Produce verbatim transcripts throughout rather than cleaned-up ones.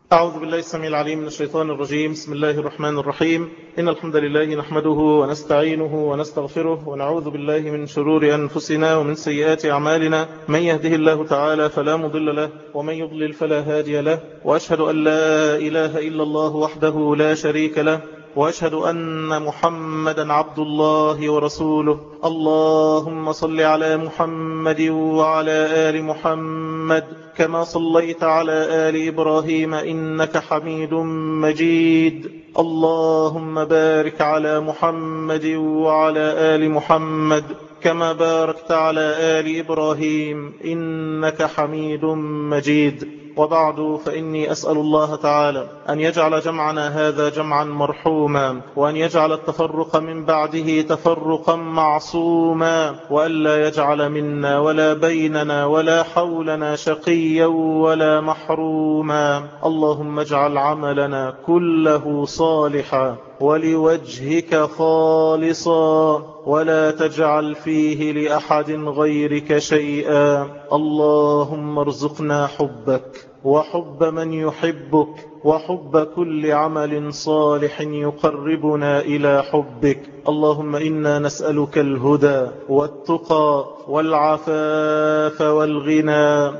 أعوذ بالله السميع العليم من الشيطان الرجيم. بسم الله الرحمن الرحيم. إن الحمد لله نحمده ونستعينه ونستغفره ونعوذ بالله من شرور أنفسنا ومن سيئات أعمالنا. من يهده الله تعالى فلا مضل له ومن يضلل فلا هادي له، وأشهد أن لا إله إلا الله وحده لا شريك له، وأشهد أن محمدا عبد الله ورسوله. اللهم صل على محمد وعلى آل محمد كما صليت على آل إبراهيم إنك حميد مجيد. اللهم بارك على محمد وعلى آل محمد كما باركت على آل إبراهيم إنك حميد مجيد. وبعد، فإني أسأل الله تعالى أن يجعل جمعنا هذا جمعا مرحوما، وأن يجعل التفرق من بعده تفرقا معصوما، وألا يجعل منا ولا بيننا ولا حولنا شقيا ولا محروما. اللهم اجعل عملنا كله صالحا ولوجهك خالصا، ولا تجعل فيه لأحد غيرك شيئا. اللهم ارزقنا حبك وحب من يحبك وحب كل عمل صالح يقربنا إلى حبك. اللهم إنا نسألك الهدى والتقى والعفاف والغنى.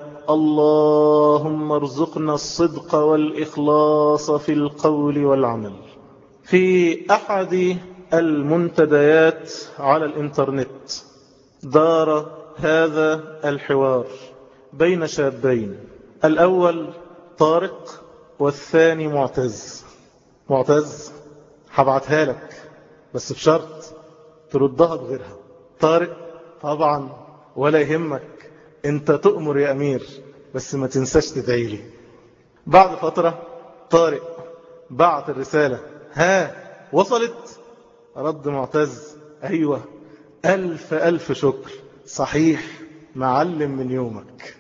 اللهم ارزقنا الصدق والإخلاص في القول والعمل. في أحد المنتديات على الإنترنت دار هذا الحوار بين شابين، الأول طارق والثاني معتز. معتز هبعتها لك بس بشرط تردها بغيرها. طارق طبعا ولا يهمك، انت تؤمر يا أمير، بس ما تنساش تدعيلي. بعد فترة طارق بعت الرسالة، ها وصلت؟ رد معتز، أيوة ألف ألف شكر، صحيح معلم من يومك.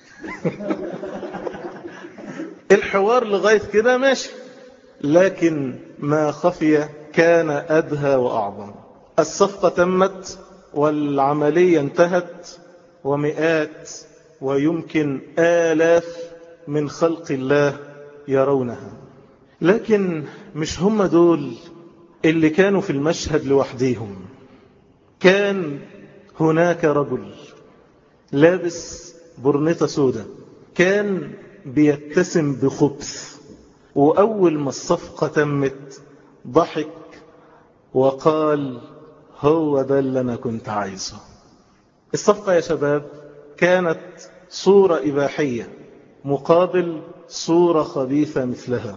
الحوار لغاية كده ماشي، لكن ما خفي كان أدهى وأعظم. الصفقة تمت والعملية انتهت، ومئات ويمكن آلاف من خلق الله يرونها. لكن مش هم دول اللي كانوا في المشهد لوحديهم. كان هناك رجل لابس برنيطة سودة، كان بيتسم بخبث، وأول ما الصفقة تمت ضحك وقال هو ده اللي أنا كنت عايزه. الصفقة يا شباب كانت صورة إباحية مقابل صورة خبيثة مثلها،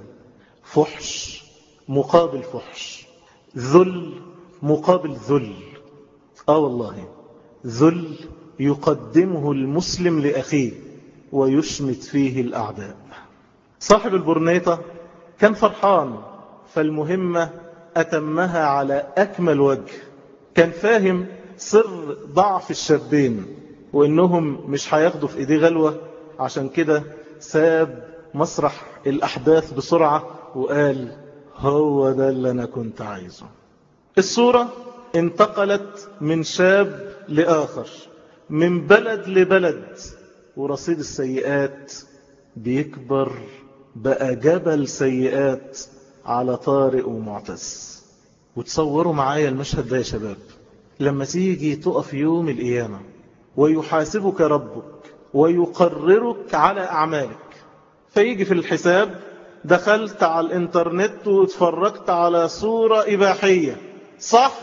فحش مقابل فحش، ذل مقابل ذل. آه والله ذل يقدمه المسلم لأخيه ويشمت فيه الأعداء. صاحب البرنيطة كان فرحان، فالمهمة أتمها على أكمل وجه. كان فاهم سر ضعف الشابين وإنهم مش هياخدوا في إيديه غلوة، عشان كده ساب مسرح الأحداث بسرعة وقال هو ده اللي أنا كنت عايزه. الصورة انتقلت من شاب لآخر، من بلد لبلد، ورصيد السيئات بيكبر، بقى جبل سيئات على طارق ومعتز. وتصوروا معايا المشهد ده يا شباب، لما تيجي تقف يوم القيامة ويحاسبك ربك ويقررك على أعمالك، فيجي في الحساب دخلت على الانترنت واتفرجت على صورة إباحية، صح؟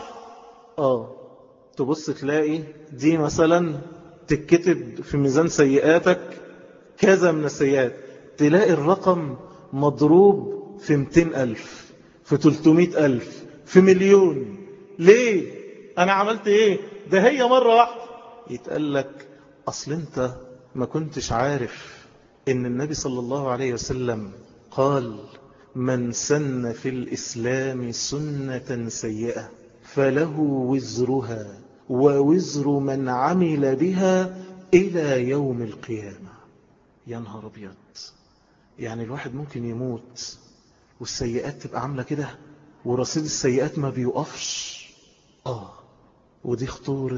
آه تبص تلاقي دي مثلا تكتب في ميزان سيئاتك كذا من السيئات، تلاقي الرقم مضروب في مئتين ألف، في ثلاثمائة ألف، في مليون. ليه؟ أنا عملت إيه؟ ده هي مرة واحدة. يتقال لك أصل أنت ما كنتش عارف إن النبي صلى الله عليه وسلم قال من سن في الإسلام سنة سيئة فله وزرها ووزر من عمل بها إلى يوم القيامة. يا نهار أبيض، يعني الواحد ممكن يموت والسيئات تبقى عاملة كده ورصيد السيئات ما بيوقفش. آه ودي خطورة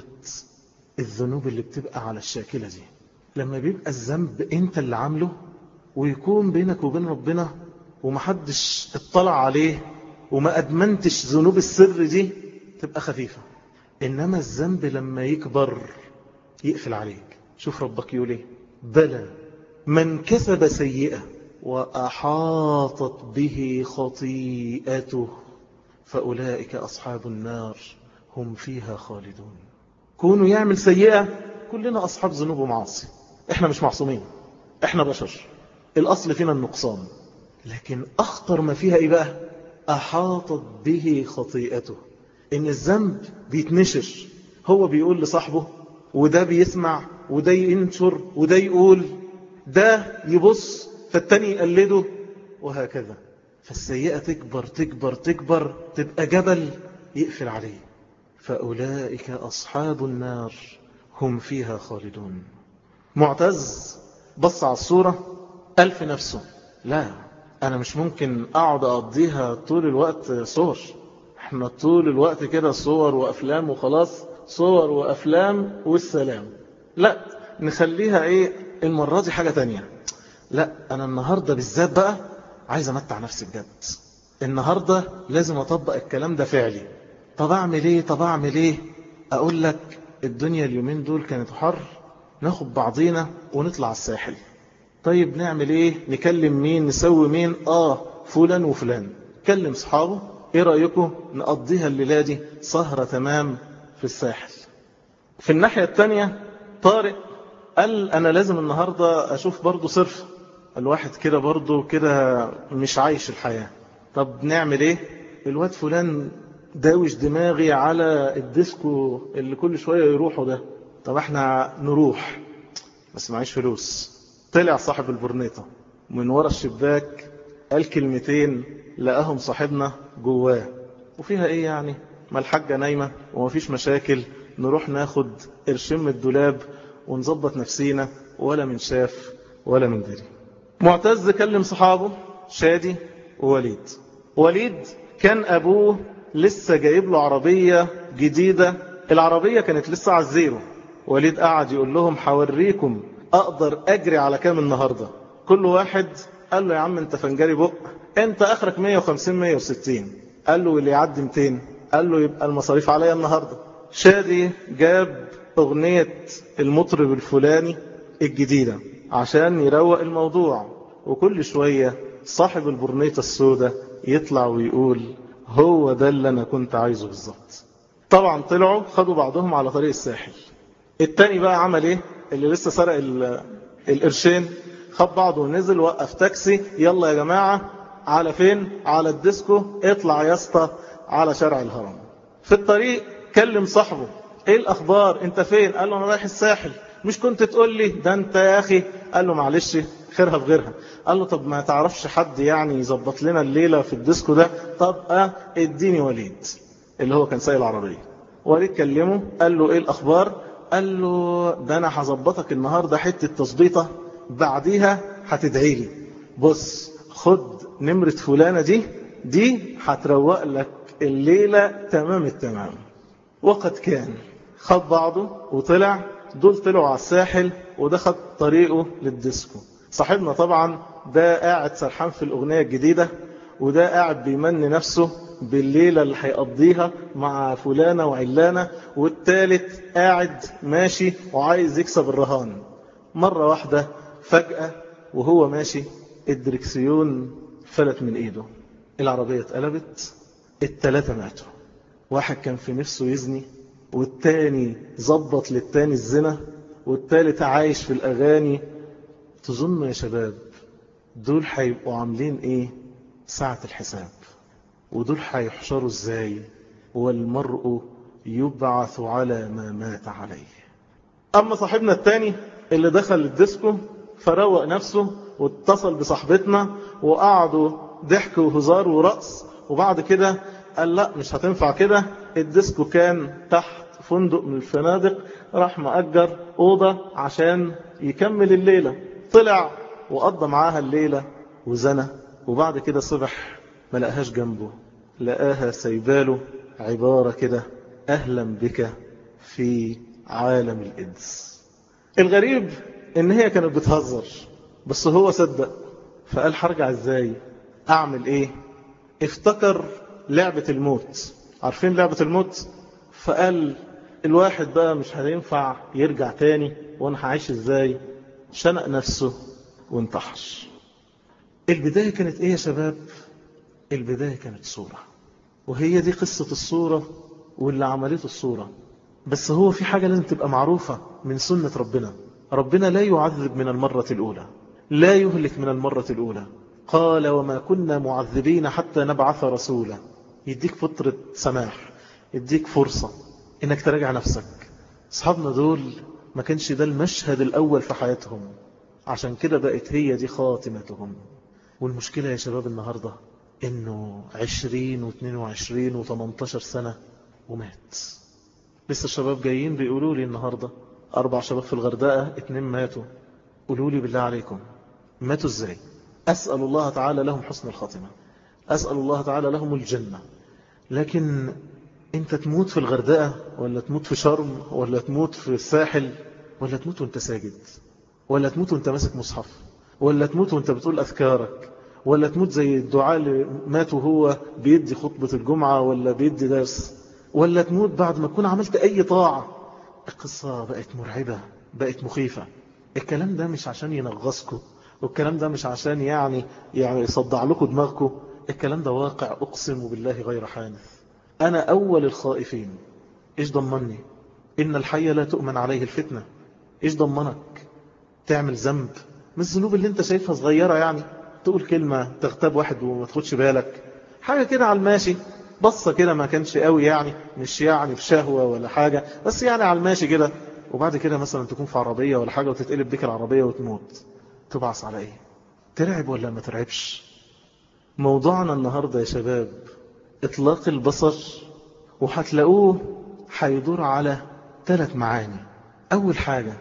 الذنوب اللي بتبقى على الشاكلة دي. لما بيبقى الذنب انت اللي عامله ويكون بينك وبين ربنا ومحدش اطلع عليه وما أدمنتش ذنوب السر دي تبقى خفيفة. إنما الذنب لما يكبر يقفل عليك. شوف ربك يقول ايه: بلى من كسب سيئة وأحاطت به خطيئته فأولئك أصحاب النار هم فيها خالدون. كونوا يعمل سيئة، كلنا أصحاب ذنوب ومعاصي، احنا مش معصومين، احنا بشر، الأصل فينا النقصان. لكن أخطر ما فيها إيه بقى؟ أحاطت به خطيئته، إن الذنب بيتنشر، هو بيقول لصاحبه وده بيسمع وده ينشر وده يقول، ده يبص فالتاني يقلده، وهكذا. فالسيئة تكبر تكبر تكبر تبقى جبل يقفل عليه. فأولئك أصحاب النار هم فيها خالدون. معتز بص على الصورة قال في نفسه: لا، أنا مش ممكن أقعد أقضيها طول الوقت صور، احنا طول الوقت كده صور وأفلام وخلاص، صور وأفلام والسلام. لا، نخليها ايه المرة دي حاجة تانية. لا، أنا النهاردة بالذات بقى عايز أمتع نفسي بجد، النهاردة لازم أطبق الكلام ده فعلي. طب أعمل ايه طب أعمل ايه أقول لك: الدنيا اليومين دول كانت حر، ناخد بعضينا ونطلع الساحل. طيب نعمل ايه؟ نكلم مين؟ نسوي مين؟ آه فلان وفلان. كلم صحابه: ايه رأيكم نقضيها الليلة دي سهرة تمام في الساحل؟ في الناحية التانية طارق قال: أنا لازم النهاردة أشوف برضو صرف، الواحد كده برضو كده مش عايش الحياة. طب نعمل ايه؟ الواد فلان داوش دماغي على الديسكو اللي كل شوية يروحوا ده، طب احنا نروح بس معيش فلوس. طلع صاحب البرنيطة من ورا الشباك قال كلمتين لقاهم صاحبنا جواه: وفيها ايه يعني؟ ما الحاجة نايمة ومفيش مشاكل، نروح ناخد قرشين من الدولاب ونظبط نفسينا، ولا من شاف ولا من دري. معتز كلم صحابه شادي ووليد. وليد كان أبوه لسه جايب له عربية جديدة، العربية كانت لسه على الزيرو. وليد قعد يقول لهم: حوريكم أقدر أجري على كام النهاردة. كل واحد قال له: يا عم انت فنجري بق، انت اخرك مية وخمسين مية وستين. قال له: اللي يعدي ميتين. قال له: يبقى المصاريف عليا النهاردة. شادي جاب اغنية المطرب الفلاني الجديدة عشان يروق الموضوع، وكل شوية صاحب البرنيطة السوداء يطلع ويقول: هو ده اللي انا كنت عايزه بالظبط. طبعا طلعوا خدوا بعضهم على طريق الساحل. التاني بقى عمل ايه؟ اللي لسه سرق القرشين خد بعضه ونزل، وقف تاكسي: يلا يا جماعة، على فين؟ على الديسكو، اطلع يا اسطى على شارع الهرم. في الطريق كلم صاحبه: ايه الاخبار؟ انت فين؟ قال له: انا رايح الساحل. مش كنت تقول لي ده انت يا اخي؟ قال له: معلش خيرها في غيرها. قال له: طب ما تعرفش حد يعني يظبط لنا الليلة في الديسكو ده؟ طب اه اديني وليد اللي هو كان سايق العربية. وليد كلمه قال له: ايه الاخبار؟ قال له: ده انا هظبطك النهاردة حتة تظبيطة، بعديها هتدعي لي. بص خد نمرة فلانة دي دي هتروق لك الليلة تمام التمام. وقد كان خد بعضه وطلع. دول طلعوا على الساحل وده خد طريقه للديسكو. صاحبنا طبعا ده قاعد سرحان في الأغنية الجديدة، وده قاعد بيمني نفسه بالليلة اللي هيقضيها مع فلانة وعلانة، والتالت قاعد ماشي وعايز يكسب الرهان. مرة واحدة فجأة وهو ماشي الدركسيون فلت من ايده، العربية اتقلبت، التلاتة ماتوا. واحد كان في نفسه يزني، والتاني زبط للتاني الزنا، والتالت عايش في الأغاني. تظن يا شباب دول هيبقوا عاملين ايه ساعة الحساب؟ ودول هيحشروا ازاي؟ والمرء يبعث على ما مات عليه. أما صاحبنا التاني اللي دخل الديسكو فروق نفسه واتصل بصاحبتنا وقعدوا ضحك وهزار ورقص، وبعد كده قال: لا مش هتنفع كده. الديسكو كان تحت فندق من الفنادق، راح مأجر أوضة عشان يكمل الليلة. طلع وقضى معاها الليلة وزنى، وبعد كده صبح ما لقاهاش جنبه، لقاها سيباله عبارة كده: أهلا بك في عالم الإنس. الغريب إن هي كانت بتهزر، بس هو صدق فقال: هرجع إزاي؟ أعمل إيه؟ افتكر لعبة الموت. عارفين لعبة الموت؟ فقال الواحد بقى مش هينفع يرجع تاني، وانا هعيش ازاي؟ شنق نفسه وانتحر. البداية كانت ايه يا شباب؟ البداية كانت صورة، وهي دي قصة الصورة واللي عملته الصورة. بس هو في حاجة لازم تبقى معروفة من سنة ربنا. ربنا لا يعذب من المرة الأولى، لا يهلك من المرة الأولى. قال وما كنا معذبين حتى نبعث رسولا. يديك فترة سماح، يديك فرصة انك تراجع نفسك. اصحابنا دول ما كانش ده المشهد الأول في حياتهم، عشان كده بقت هي دي خاتمتهم. والمشكلة يا شباب النهاردة انه عشرين واثنين وعشرين وثمانتاشر سنة ومات. لسه الشباب جايين بيقولوا لي النهاردة أربع شباب في الغردقة، اتنين ماتوا. قولوا لي بالله عليكم ماتوا ازاي؟ أسأل الله تعالى لهم حسن الخاتمة، أسأل الله تعالى لهم الجنة. لكن انت تموت في الغردقة، ولا تموت في شرم، ولا تموت في الساحل، ولا تموت وانت ساجد، ولا تموت وانت ماسك مصحف، ولا تموت وانت بتقول أذكارك، ولا تموت زي الدعاء اللي مات وهو بيدي خطبة الجمعة ولا بيدي درس، ولا تموت بعد ما تكون عملت أي طاعة. القصة بقت مرعبة، بقت مخيفة. الكلام ده مش عشان ينغصكم، والكلام ده مش عشان يعني يعني يصدع لكم دماغكم. الكلام ده واقع أقسم بالله غير حانث. أنا أول الخائفين. إيش ضمني؟ إن الحي لا تؤمن عليه الفتنة. إيش ضمنك تعمل ذنب من الذنوب اللي انت شايفها صغيرة؟ يعني تقول كلمة تغتاب واحد وما تاخدش بالك، حاجة كده على الماشي، بصة كده ما كانش قوي يعني، مش يعني في شهوة ولا حاجة، بس يعني على الماشي كده. وبعد كده مثلا تكون في عربية ولا حاجة وتتقلب بك العربية وتموت. تبعث على ايه؟ ترعب ولا ما ترعبش؟ موضوعنا النهاردة يا شباب اطلاق البصر، وهتلاقوه هيدور على ثلاث معاني. اول حاجة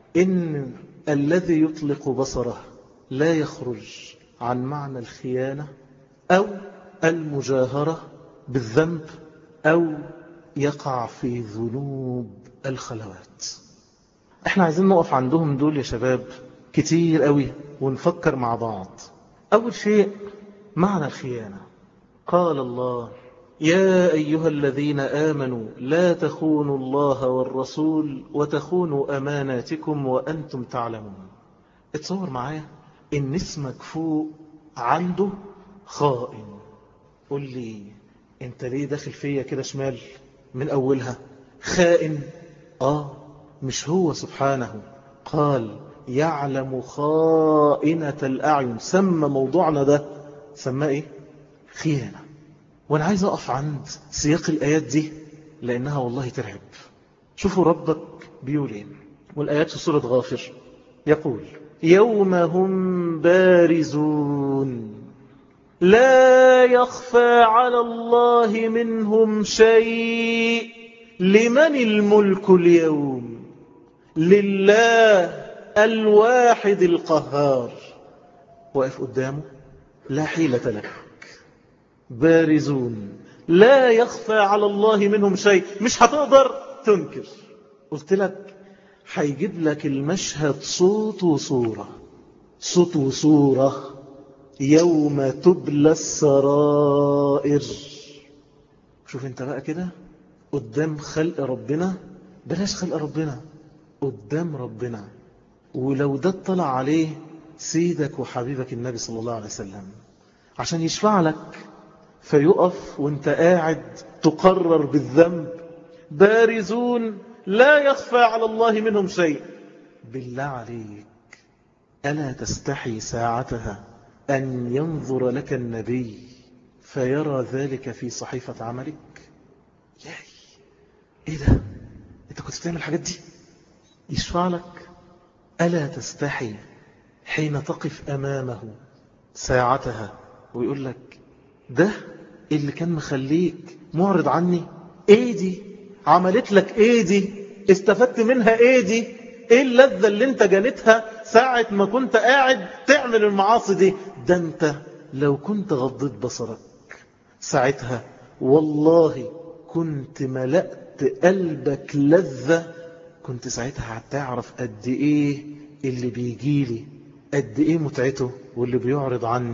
إن الذي يطلق بصره لا يخرج عن معنى الخيانة أو المجاهرة بالذنب أو يقع في ذنوب الخلوات. احنا عايزين نقف عندهم دول يا شباب كتير قوي ونفكر مع بعض. أول شيء معنى الخيانة. قال الله يا أيها الذين آمنوا لا تخونوا الله والرسول وتخونوا أماناتكم وأنتم تعلمون. اتصور معايا إن اسمك فوق عنده خائن. قل لي انت ليه داخل فيا كده شمال من أولها؟ خائن؟ آه مش هو سبحانه قال يعلم خائنة الأعين؟ سمى موضوعنا ده سماه إيه؟ خيانة. وانا عايز اقف عند سياق الايات دي لانها والله ترعب. شوفوا ربك بيقول ايه، والايات في سورة غافر يقول يوم هم بارزون لا يخفى على الله منهم شيء. لمن الملك اليوم؟ لله الواحد القهار. واقف قدامه لا حيلة لك. بارزون لا يخفى على الله منهم شيء. مش هتقدر تنكر. قلت لك هيجيب لك المشهد صوت وصورة، صوت وصورة. يوم تبلى السرائر. شوف انت بقى كده قدام خلق ربنا، بلاش خلق ربنا، قدام ربنا. ولو ده اطلع عليه سيدك وحبيبك النبي صلى الله عليه وسلم عشان يشفع لك، فيقف وانت قاعد تقرر بالذنب. بارزون لا يخفى على الله منهم شيء. بالله عليك ألا تستحي ساعتها أن ينظر لك النبي فيرى ذلك في صحيفة عملك؟ ياي ايه ده؟ انت كنت بتعمل الحاجات دي؟ يشفع لك. ألا تستحي حين تقف أمامه ساعتها ويقول لك ده اللي كان مخليك معرض عني؟ ايه دي؟ عملت لك ايه دي؟ استفدت منها ايه دي؟ ايه اللذة اللي انت جالتها ساعة ما كنت قاعد تعمل المعاصي دي؟ ده انت لو كنت غضيت بصرك ساعتها والله كنت ملأت قلبك لذة. كنت ساعتها هتعرف قد ايه اللي بيجيلي قد ايه متعته، واللي بيعرض عني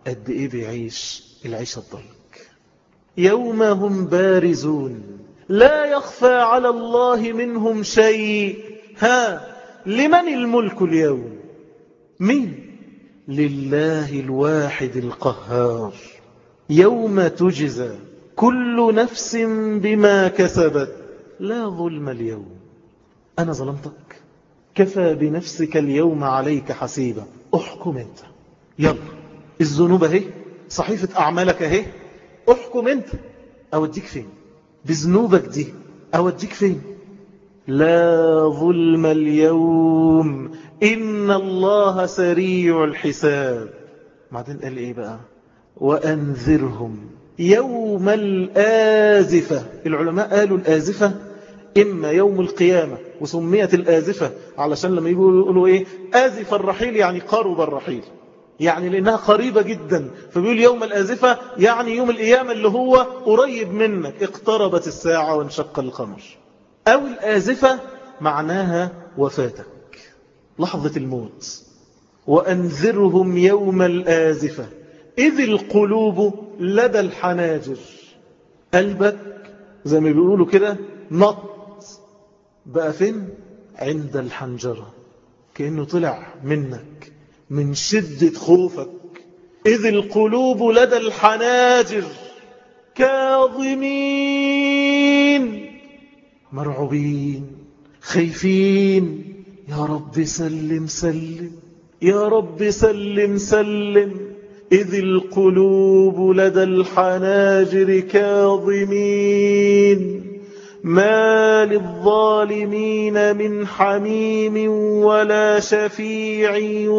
قد إيه بيعيش العيشة الضنك. يوم هم بارزون لا يخفى على الله منهم شيء. ها لمن الملك اليوم؟ مين؟ لله الواحد القهار. يوم تجزى كل نفس بما كسبت لا ظلم اليوم. أنا ظلمتك؟ كفى بنفسك اليوم عليك حسيبا. احكم انت، يلا الذنوب اهي، صحيفة أعمالك اهي، احكم انت. أوديك فين بذنوبك دي؟ أوديك فين؟ لا ظلم اليوم إن الله سريع الحساب. بعدين قال إيه بقى؟ وأنذرهم يوم الآزفة. العلماء قالوا الآزفة إما يوم القيامة، وسميت الآزفة علشان لما يقولوا إيه آزف الرحيل يعني قرب الرحيل، يعني لأنها قريبة جدا، فبيقول يوم الآزفة يعني يوم القيامة اللي هو قريب منك، اقتربت الساعة وانشق القمر. أو الآزفة معناها وفاتك، لحظة الموت. وأنذرهم يوم الآزفة إذ القلوب لدى الحناجر. قلبك زي ما بيقولوا كده نط بقى فين؟ عند الحنجرة، كأنه طلع منك من شدة خوفك. إذ القلوب لدى الحناجر كاظمين، مرعوبين خايفين. يا رب سلم سلم، يا رب سلم سلم. إذ القلوب لدى الحناجر كاظمين ما للظالمين من حميم ولا شفيع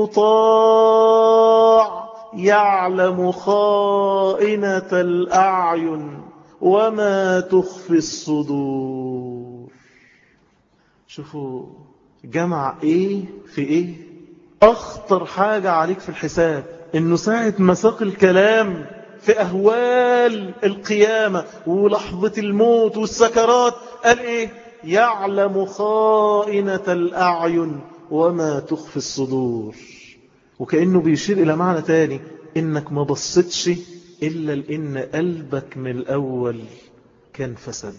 يطاع يعلم خائنة الأعين وما تخفي الصدور. شوفوا جمع ايه في ايه. اخطر حاجة عليك في الحساب انه ساعة مساق الكلام في اهوال القيامة ولحظة الموت والسكرات قال ايه؟ يعلم خائنة الاعين وما تخفي الصدور. وكأنه بيشير الى معنى تاني، انك ما بصتش الا لان قلبك من الاول كان فسد.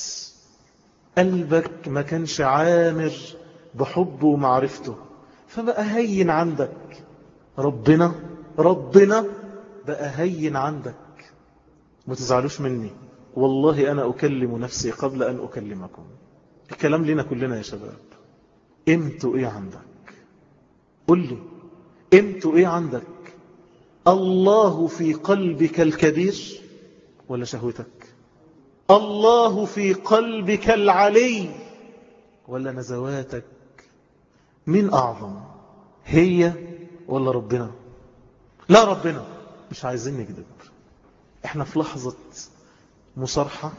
قلبك ما كانش عامر بحبه ومعرفته، فبقى هين عندك. ربنا ربنا بقى هين عندك. ما تزعلوش مني، والله أنا أكلم نفسي قبل أن أكلمكم. الكلام لنا كلنا يا شباب. قيمته إيه عندك؟ قل لي قيمته إيه عندك؟ الله في قلبك الكبير ولا شهوتك؟ الله في قلبك العلي ولا نزواتك؟ مين أعظم، هي ولا ربنا؟ لا ربنا. مش عايزين نكذب، احنا في لحظة مصارحة،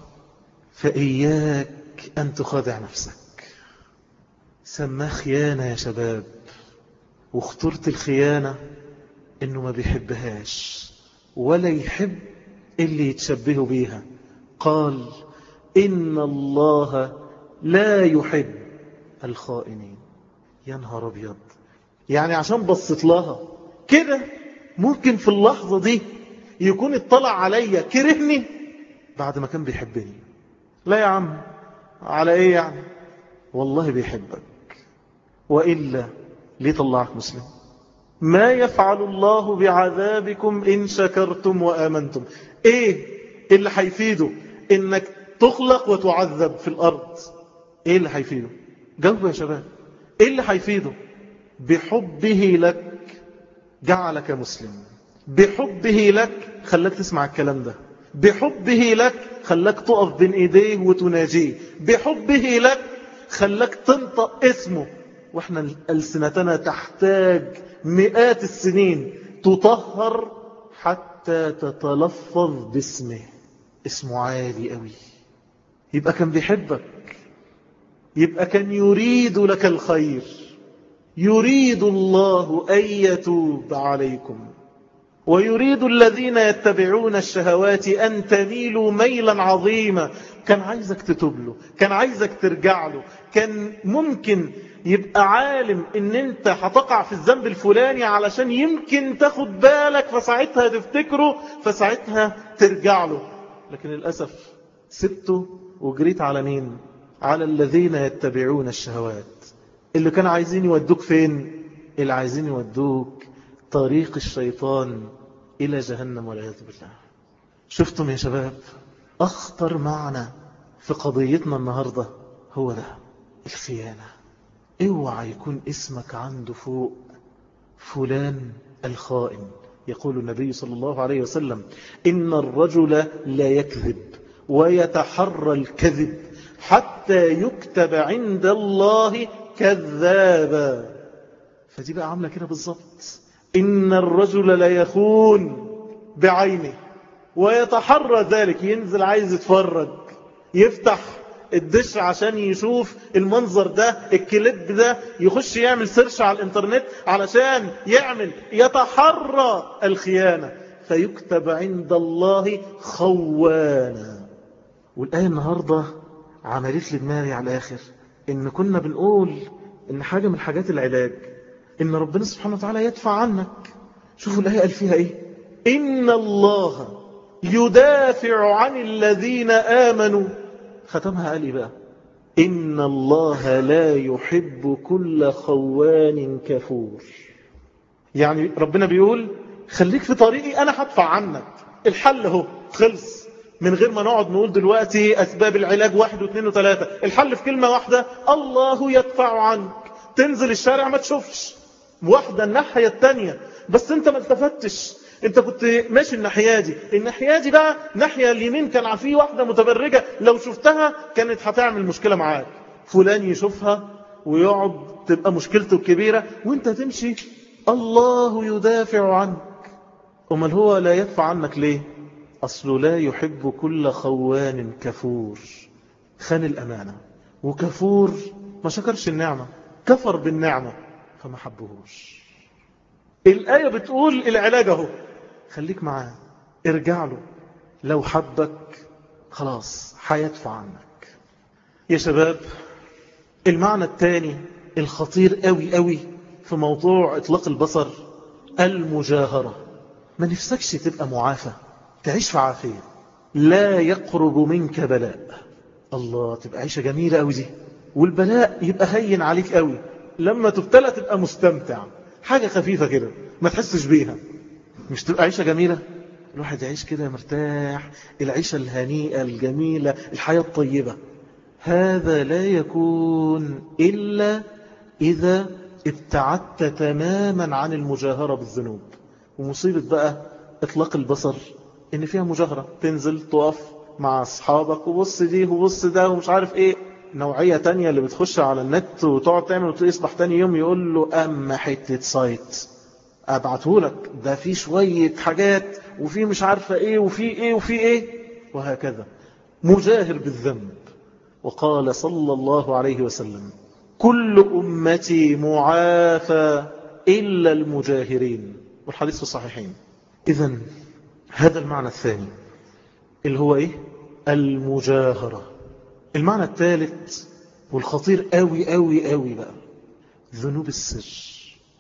فإياك أن تخادع نفسك. سماه خيانة يا شباب، واخترت الخيانة إنه ما بيحبهاش ولا يحب اللي يتشبه بيها. قال إن الله لا يحب الخائنين. يا نهار أبيض، يعني عشان بصت لها كده ممكن في اللحظة دي يكون اطلع عليا كرهني بعد ما كان بيحبني؟ لا يا عم، على ايه يعني؟ والله بيحبك، وإلا ليه طلعك مسلم؟ ما يفعل الله بعذابكم إن شكرتم وآمنتم. ايه اللي هيفيده انك تخلق وتعذب في الأرض؟ ايه اللي هيفيده؟ جاوبوا يا شباب. ايه اللي هيفيده؟ بحبه لك جعلك مسلم، بحبه لك خلاك تسمع الكلام ده، بحبه لك خلاك تقف بين ايديه وتناجيه، بحبه لك خلاك تنطق اسمه. واحنا ألسنتنا تحتاج مئات السنين تطهر حتى تتلفظ باسمه. اسمه عالي قوي. يبقى كان بيحبك، يبقى كان يريد لك الخير. يريد الله أن يتوب عليكم ويريد الذين يتبعون الشهوات أن تميلوا ميلا عظيما. كان عايزك تتوب له، كان عايزك ترجع له، كان ممكن يبقى عالم ان انت هتقع في الذنب الفلاني علشان يمكن تاخد بالك فساعتها تفتكره فساعتها ترجع له. لكن للأسف سبته وجريت على مين؟ على الذين يتبعون الشهوات، اللي كانوا عايزين يودوك فين؟ اللي عايزين يودوك طريق الشيطان إلى جهنم والعياذ بالله. شفتم يا شباب؟ أخطر معنى في قضيتنا النهاردة هو ده، الخيانة. اوعى يكون اسمك عنده فوق فلان الخائن. يقول النبي صلى الله عليه وسلم: إن الرجل لا يكذب ويتحرى الكذب حتى يكتب عند الله كذابا. فدي بقى عاملة كده بالظبط. إن الرجل لا يخون بعينه ويتحرى ذلك، ينزل عايز يتفرج، يفتح الدش عشان يشوف المنظر ده، الكليب ده، يخش يعمل سيرش على الانترنت علشان يعمل يتحرى الخيانة فيكتب عند الله خوانا. والآية النهاردة عملت لي دماغي على الآخر، إن كنا بنقول إن حاجة من حاجات العلاج إن ربنا سبحانه وتعالى يدفع عنك. شوفوا الآية قال فيها إيه؟ إن الله يدافع عن الذين آمنوا. ختمها قال إيه بقى؟ إن الله لا يحب كل خوان كفور. يعني ربنا بيقول خليك في طريقي أنا هدفع عنك. الحل هو خلص، من غير ما نقعد نقول دلوقتي أسباب العلاج واحد واثنين وثلاثة. الحل في كلمة واحدة: الله يدفع عنك. تنزل الشارع ما تشوفش واحدة الناحية التانية، بس انت ما التفتش، انت كنت ماشي الناحية دي، الناحية دي بقى ناحية اليمين كان فيه واحدة متبرجة، لو شفتها كانت هتعمل مشكلة معاك. فلان يشوفها ويقعد تبقى مشكلته الكبيرة وانت تمشي. الله يدافع عنك. امال هو لا يدفع عنك ليه؟ أصله لا يحب كل خوان كفور. خان الأمانة وكفور، ما شكرش النعمة، كفر بالنعمة فما حبهوش. الآية بتقول العلاج اهو، خليك معاه، ارجع له، لو حبك خلاص هيدفع عنك. يا شباب، المعنى الثاني الخطير قوي قوي في موضوع إطلاق البصر المجاهرة. ما نفسكش تبقى معافى، تعيش في عافية، لا يقرب منك بلاء. الله، تبقى عيشة جميلة قوي دي، والبلاء يبقى هين عليك قوي. لما تبتلى تبقى مستمتع، حاجة خفيفة كده ما تحسش بيها. مش تبقى عيشة جميلة؟ الواحد يعيش كده مرتاح، العيشة الهنيئة الجميلة، الحياة الطيبة. هذا لا يكون إلا إذا ابتعدت تماما عن المجاهرة بالذنوب. ومصيبة بقى إطلاق البصر إن فيها مجاهرة، تنزل تقف مع أصحابك وبص دي وبص ده ومش عارف إيه. نوعية تانية اللي بتخش على النت وتقعد تعمل وتصبح تاني يوم يقول له أما حتة سايت أبعتهولك، ده في شوية حاجات وفي مش عارفة إيه وفي إيه وفي إيه، وهكذا مجاهر بالذنب. وقال صلى الله عليه وسلم: كل أمتي معافى إلا المجاهرين، والحديث في الصحيحين. إذن هذا المعنى الثاني اللي هو إيه؟ المجاهرة. المعنى الثالث والخطير قوي قوي قوي بقى ذنوب السر.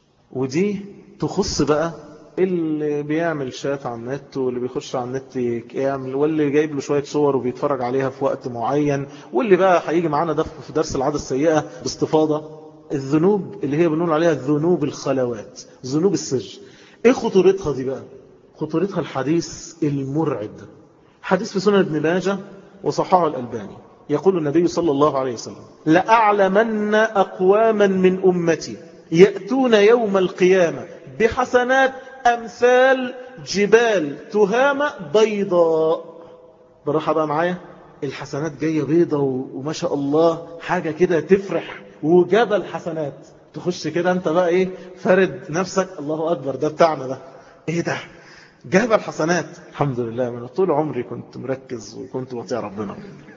ودي تخص بقى اللي بيعمل شات على النت، واللي بيخش على النت يعمل، واللي جايب له شوية صور وبيتفرج عليها في وقت معين، واللي بقى هيجي معانا ده في درس العادة السيئة باستفاضة. الذنوب اللي هي بنقول عليها ذنوب الخلوات، ذنوب السر. ايه خطورتها دي بقى؟ خطورتها الحديث المرعب، حديث في سنن ابن ماجه وصححه الألباني. يقول النبي صلى الله عليه وسلم: لأعلمن أقواما من أمتي يأتون يوم القيامة بحسنات أمثال جبال تهامة بيضاء. براحة بقى معايا، الحسنات جاية بيضاء وما شاء الله حاجة كده تفرح، وجبل حسنات. تخش كده انت بقى ايه، فرد نفسك، الله أكبر، ده بتاعنا ده، ايه ده، جبل حسنات. الحمد لله، من طول عمري كنت مركز وكنت بطيع ربنا.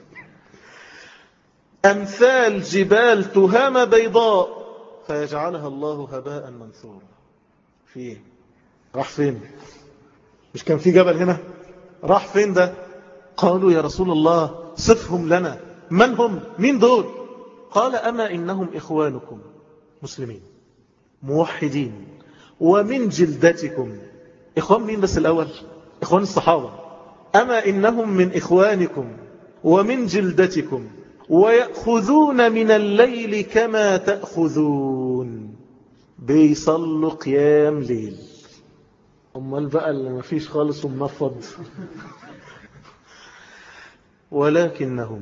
أمثال جبال تهامة بيضاء فيجعلها الله هباء منثورا. في ايه؟ راح فين؟ مش كان في جبل هنا؟ راح فين ده؟ قالوا يا رسول الله صفهم لنا، من هم؟ مين دول؟ قال أما إنهم إخوانكم مسلمين موحدين. ومن جلدتكم، إخوان مين بس الأول؟ إخوان الصحابة. أما إنهم من إخوانكم ومن جلدتكم ويأخذون من الليل كما تأخذون، بيصلوا قيام ليل. أمال بقى اللي ما فيش خالص ومنفض. ولكنهم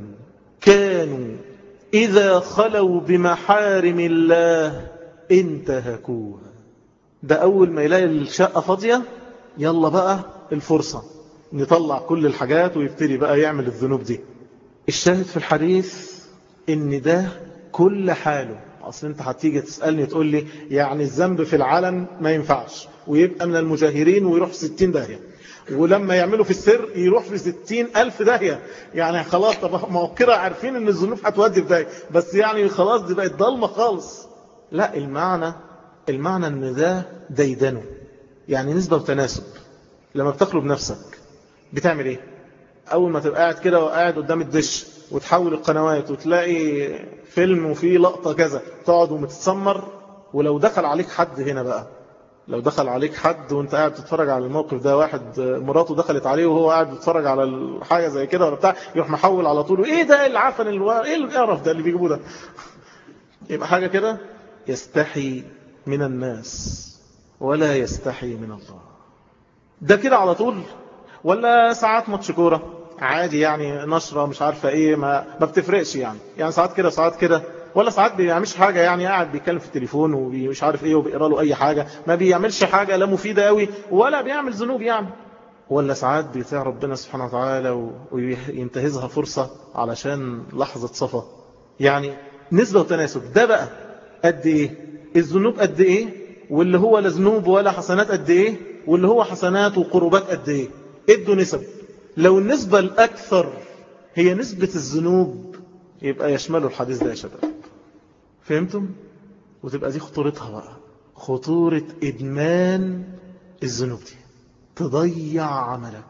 كانوا إذا خلوا بمحارم الله انتهكوها. ده أول ما يلاقي الشقة فاضية يلا بقى الفرصة نطلع كل الحاجات ويبتدي بقى يعمل الذنوب دي. الشاهد في الحديث إن ده كل حاله. أصل أنت هتيجي تسألني تقول لي يعني الذنب في العلن ما ينفعش ويبقى من المجاهرين ويروح في ستين داهية، ولما يعملوا في السر يروح في ستين ألف داهية. يعني خلاص طب موكرة عارفين ان الذنوب هتودي في داهية، بس يعني خلاص دي بقت ضلمة خالص. لا، المعنى المعنى ان ده ديدنه، يعني نسبة وتناسب. لما بتخلو بنفسك بتعمل ايه؟ اول ما تبقى قاعد كده وقاعد قدام الدش وتحول القنوات وتلاقي فيلم وفيه لقطة كذا تقعد ومتسمر. ولو دخل عليك حد هنا بقى، لو دخل عليك حد وانت قاعد تتفرج على الموقف ده، واحد مراته دخلت عليه وهو قاعد بيتفرج على الحاجة زي كده ولا بتاع، يروح محول على طول، ايه ده العفن الوار، ايه القرف ده اللي بيجيبوه ده. يبقى حاجة كده يستحي من الناس ولا يستحي من الله. ده كده على طول. ولا ساعات ماتش كوره عادي يعني نشرة مش عارفة ايه، ما, ما بتفرقش يعني يعني ساعات كده ساعات كده. ولا ساعات بيعملش حاجة يعني قاعد بيتكلم في التليفون ومش عارف ايه وبيقرأ له اي حاجة، ما بيعملش حاجة لا مفيدة قوي ولا بيعمل ذنوب يعني. ولا ساعات بيطيع ربنا سبحانه وتعالى وينتهزها فرصة علشان لحظة صفا. يعني نسبة وتناسب. ده بقى قد ايه الذنوب، قد ايه واللي هو لا ذنوب ولا حسنات قد ايه، واللي هو حسنات وقربات قد ايه. ادوا نسب. لو النسبة الأكثر هي نسبة الذنوب يبقى يشملوا الحديث ده يا شباب. فهمتم؟ وتبقى دي خطورتها بقى، خطورة إدمان الذنوب دي تضيع عملك.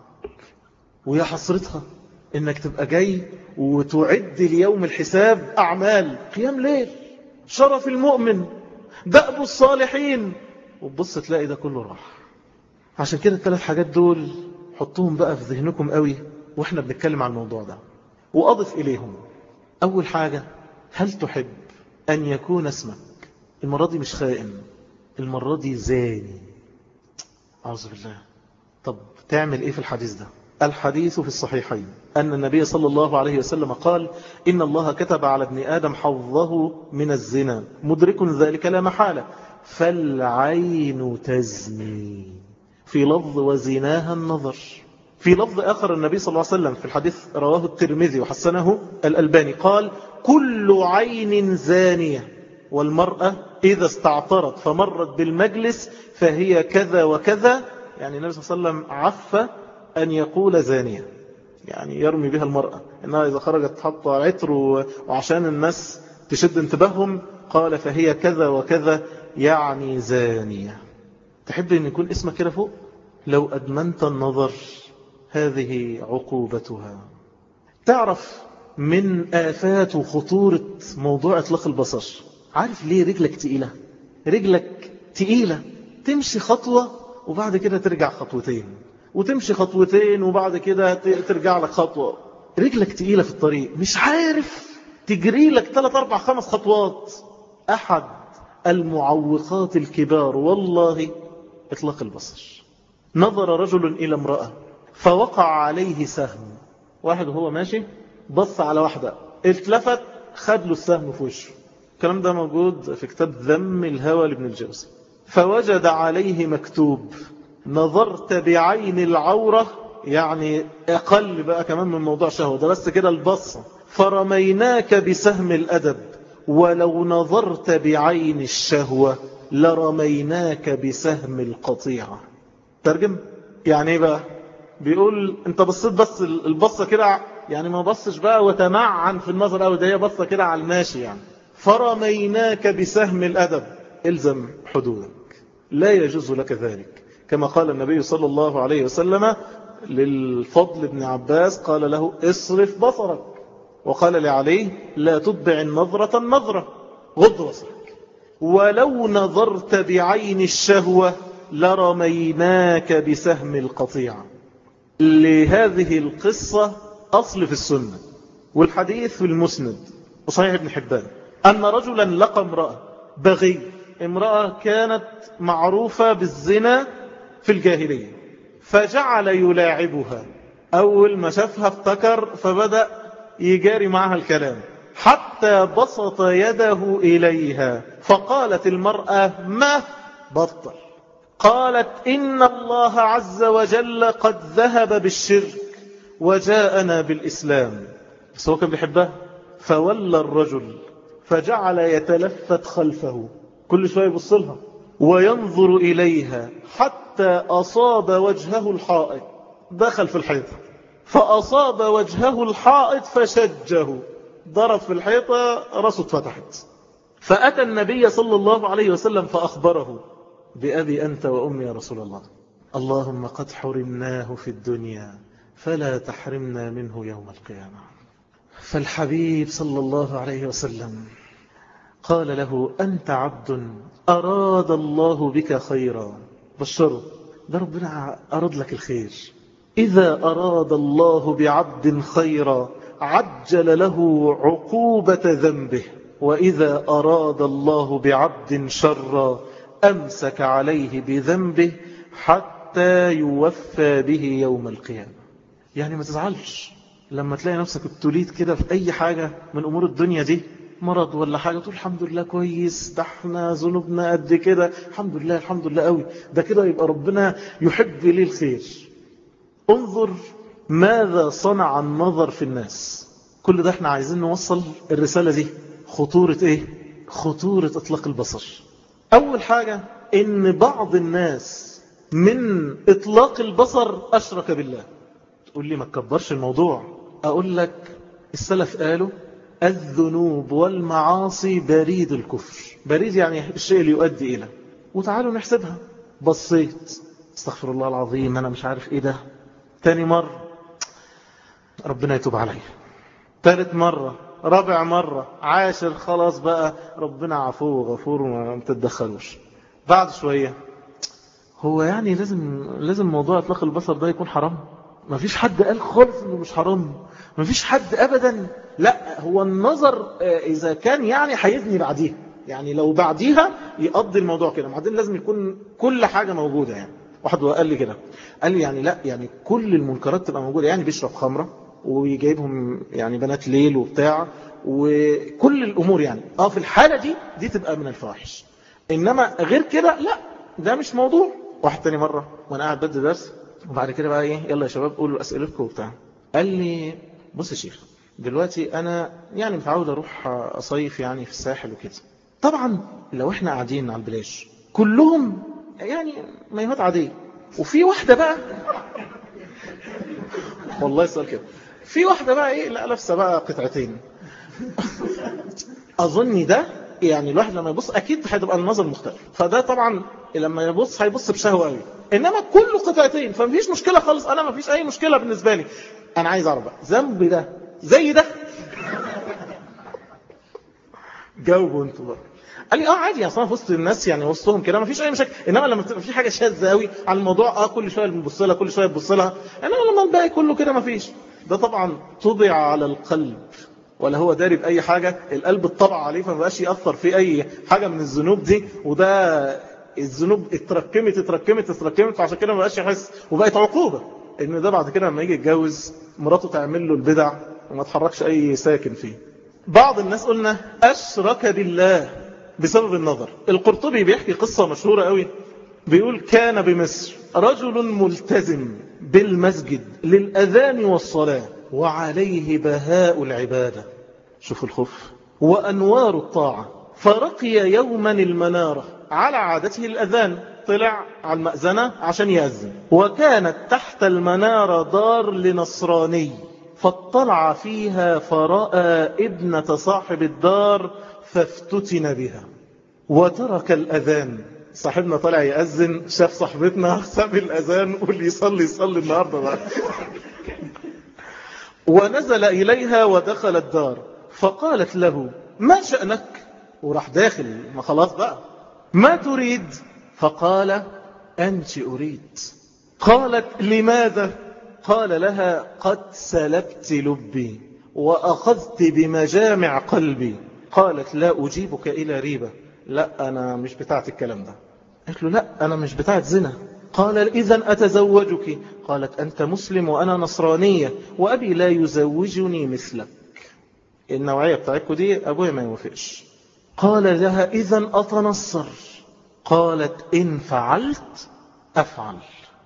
ويا حسرتها إنك تبقى جاي وتعد ليوم الحساب أعمال قيام ليل، شرف المؤمن، دأب الصالحين، وتبص تلاقي ده كله راح. عشان كده الثلاث حاجات دول حطوهم بقى في ذهنكم قوي واحنا بنتكلم عن الموضوع ده. وأضف إليهم أول حاجة، هل تحب أن يكون اسمك المرة دي مش خائن، المرة دي زاني؟ أعوذ بالله. طب تعمل إيه في الحديث ده؟ الحديث في الصحيحين أن النبي صلى الله عليه وسلم قال: إن الله كتب على ابن آدم حظه من الزنا، مدرك ذلك لا محالة، فالعين تزني. في لفظ وزناها النظر. في لفظ آخر النبي صلى الله عليه وسلم في الحديث رواه الترمذي وحسنه الألباني قال: كل عين زانية، والمرأة إذا استعطرت فمرت بالمجلس فهي كذا وكذا. يعني النبي صلى الله عليه وسلم عف أن يقول زانية، يعني يرمي بها المرأة إنها إذا خرجت تحط عطر وعشان الناس تشد انتباههم قال فهي كذا وكذا، يعني زانية. تحب أن يكون اسمك كده فوق؟ لو أدمنت النظر هذه عقوبتها. تعرف من آفات وخطورة موضوع إطلاق البصر، عارف ليه رجلك تقيلة؟ رجلك تقيلة تمشي خطوة وبعد كده ترجع خطوتين، وتمشي خطوتين وبعد كده ترجع لك خطوة. رجلك تقيلة في الطريق، مش عارف تجري لك ثلاث أربع خمس خطوات. أحد المعوقات الكبار والله إطلاق البصر. نظر رجل إلى امرأة فوقع عليه سهم. واحد وهو ماشي بص على واحدة، اتلفت خد له السهم في وشه. الكلام ده موجود في كتاب ذم الهوى لابن الجوزي. فوجد عليه مكتوب: نظرت بعين العورة، يعني أقل بقى كمان من موضوع شهوة ده، بس كده البصة، فرميناك بسهم الأدب، ولو نظرت بعين الشهوة لرميناك بسهم القطيعة. ترجم يعني ايه بقى؟ بيقول انت بصيت بس البصة كده، يعني ما بصش بقى وتمعن في النظر أو ده، هي بصة كده على الماشي يعني. فرميناك بسهم الأدب، الزم حدودك، لا يجوز لك ذلك. كما قال النبي صلى الله عليه وسلم للفضل بن عباس قال له: اصرف بصرك. وقال لعلي: لا تتبع النظرة النظرة، غض بصرك. ولو نظرت بعين الشهوة لرميناك بسهم القطيع. لهذه القصة أصل في السنة، والحديث في المسند وصحيح ابن حبان، أن رجلا لقى امرأة بغي، امرأة كانت معروفة بالزنا في الجاهلية، فجعل يلاعبها. أول ما شافها افتكر فبدأ يجاري معها الكلام، حتى بسط يده إليها، فقالت المرأة: ما بطل. قالت: إن الله عز وجل قد ذهب بالشرك وجاءنا بالإسلام. بس هو كان بيحبها. فولى الرجل فجعل يتلفت خلفه، كل شوية يبص لها وينظر إليها حتى أصاب وجهه الحائط، دخل في الحيطة فأصاب وجهه الحائط فشجه، ضرب في الحيطة رأسه اتفتحت. فأتى النبي صلى الله عليه وسلم فأخبره: بأبي أنت وأمي يا رسول الله، اللهم قد حرمناه في الدنيا فلا تحرمنا منه يوم القيامة. فالحبيب صلى الله عليه وسلم قال له: أنت عبد أراد الله بك خيرا، بشره، ده ربنا أراد لك الخير. إذا أراد الله بعبد خيرا عجل له عقوبة ذنبه، وإذا أراد الله بعبد شرا أمسك عليه بذنبه حتى يوفى به يوم القيامة. يعني ما تزعلش لما تلاقي نفسك ابتليت كده في أي حاجة من أمور الدنيا دي، مرض ولا حاجة، تقول الحمد لله كويس، ده احنا ذنوبنا قد كده، الحمد لله الحمد لله قوي، ده كده يبقى ربنا يحب لي الخير. انظر ماذا صنع النظر في الناس. كل ده احنا عايزين نوصل الرسالة دي. خطورة ايه؟ خطورة اطلاق البصر. اول حاجة ان بعض الناس من اطلاق البصر اشرك بالله. تقول لي ما تكبرش الموضوع. اقول لك السلف قالوا: الذنوب والمعاصي بريد الكفر. بريد يعني الشيء اللي يؤدي إلى. وتعالوا نحسبها. بصيت، استغفر الله العظيم، أنا مش عارف إيه ده. تاني مرة، ربنا يتوب علي. ثالث مرة، رابع مرة، عاشر، خلاص بقى ربنا عفو وغفور وما تتدخلوش. بعد شوية، هو يعني لازم لازم موضوع اطلاق البصر ده يكون حرام؟ ما فيش حد قال خالص انه مش حرام، ما فيش حد ابدا. لا، هو النظر اذا كان يعني هيزني بعديها، يعني لو بعديها يقضي الموضوع كده، بعدين لازم يكون كل حاجة موجودة. يعني واحد قال لي كده، قال لي يعني لا، يعني كل المنكرات تبقى موجودة، يعني بيشرب خمرة ويجيبهم يعني بنات ليل وبتاع وكل الامور، يعني اه في الحالة دي دي تبقى من الفواحش، انما غير كده لا، ده مش موضوع. واحد تاني مرة وانا قاعد بدي درس، وبعد كده بقى ايه، يلا يا شباب قولوا اسئلتكم وبتاع، قال لي: بص يا شيخ، دلوقتي انا يعني متعود اروح اصيف يعني في الساحل وكده. طبعا لو احنا قاعدين على البلاج كلهم يعني مايوهات عادية، وفي واحدة بقى والله السؤال كده، في واحدة بقى ايه، لا لابسه بقى قطعتين. اظن ده يعني الواحد لما يبص اكيد هتبقى النظر مختلف، فده طبعا لما يبص هيبص بشهوة قوي، انما كله قطعتين فمفيش مشكلة خالص، انا مفيش اي مشكلة بالنسبة لي. انا عايز اعرف بقى ذنب ده زي ده؟ جاوبوا انتوا بقى. قال لي اه عادي، اصلا في وسط الناس يعني وسطهم كده مفيش اي مشاكل، انما لما تبقى في حاجه شاذه قوي على الموضوع اه كل شويه بنبص لها كل شويه بنبص لها، انما لما الباقي كله كده مفيش. ده طبعا طبع على القلب، ولا هو داري باي حاجه، القلب اتطبع عليه فما بقاش ياثر في اي حاجه من الذنوب دي، وده الذنوب اتركمت اتركمت اتركمت فعشان كده ما بقاش يحس، وبقت عقوبه ان ده بعد كده لما يجي يتجوز مراته تعمل له البدع وما تحركش اي ساكن فيه. بعض الناس قلنا اشرك بالله بسبب النظر. القرطبي بيحكي قصة مشهورة قوي، بيقول: كان بمصر رجل ملتزم بالمسجد للأذان والصلاة وعليه بهاء العبادة، شوف الخوف وأنوار الطاعة، فرقي يوما المنارة، على عادته الأذان طلع على المأذنة عشان يأذن، وكانت تحت المنارة دار لنصراني، فاطلع فيها فرأى ابنة صاحب الدار فافتتن بها وترك الأذان. صاحبنا طلع يأذن، شاف صاحبتنا ساب الأذان واللي يصلي يصلي النهاردة بقى. ونزل إليها ودخل الدار، فقالت له: ما شأنك؟ وراح داخل، ما خلاص بقى. ما تريد؟ فقال أنت أريد. قالت لماذا؟ قال لها قد سلبت لبي وأخذت بمجامع قلبي. قالت لا أجيبك إلى ريبة. لا أنا مش بتاعت الكلام ده. قالت له لا أنا مش بتاعت زنا. قال إذن أتزوجك. قالت أنت مسلم وأنا نصرانية وأبي لا يزوجني مثلك. النوعية بتاعتكم دي أبويا ما يوافقش. قال لها إذن أتنصر. قالت إن فعلت أفعل.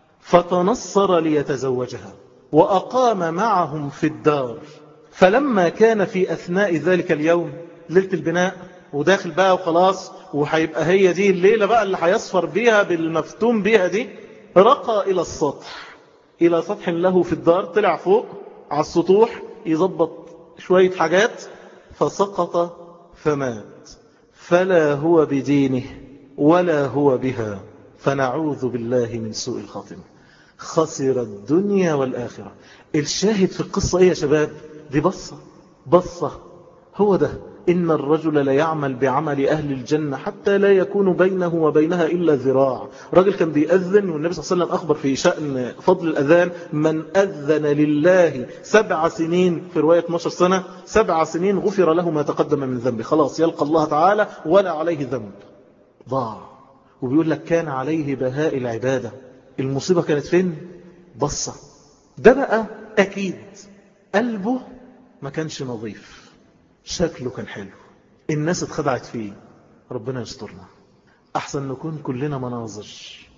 فتنصر ليتزوجها وأقام معهم في الدار. فلما كان في أثناء ذلك اليوم ليلة البناء وداخل بقى وخلاص وهيبقى هي دي الليلة بقى اللي هيصفر بيها بالمفتون بيها دي، رقى إلى السطح، إلى سطح له في الدار. طلع فوق على السطوح يضبط شوية حاجات فسقط فمات. فلا هو بدينه ولا هو بها، فنعوذ بالله من سوء الخاتمة. خسر الدنيا والآخرة. الشاهد في القصة ايه يا شباب؟ دي بصة بصة. هو ده إن الرجل لا يعمل بعمل أهل الجنة حتى لا يكون بينه وبينها إلا ذراع. رجل كان بيأذن والنبي صلى الله عليه وسلم أخبر في شأن فضل الأذان: من أذن لله سبع سنين، في رواية اثناشر سنة، سبع سنين غفر له ما تقدم من ذنبه. خلاص يلقى الله تعالى ولا عليه ذنب. ضاع. وبيقول لك كان عليه بهاء العبادة. المصيبة كانت فين؟ بصة. ده بقى أكيد قلبه ما كانش نظيف، شكله كان حلو، الناس اتخدعت فيه. ربنا يسترنا. أحسن نكون كلنا مناظر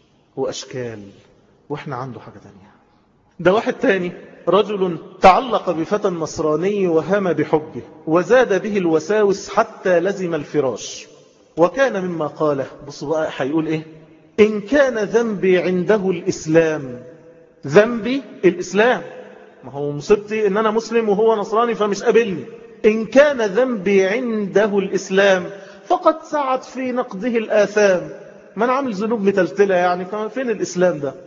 وأشكال وإحنا عنده حاجة تانية. ده واحد تاني، رجل تعلق بفتى نصراني وهام بحبه وزاد به الوساوس حتى لزم الفراش. وكان مما قاله، بصوا بقى هيقول إيه: إن كان ذنبي عنده الإسلام. ذنبي الإسلام، ما هو مصيبتي إن أنا مسلم وهو نصراني فمش قابلني. إن كان ذنبي عنده الإسلام فقد سعت في نقده الآثام. من عمل ذنوب متلتلة يعني، فين الإسلام ده؟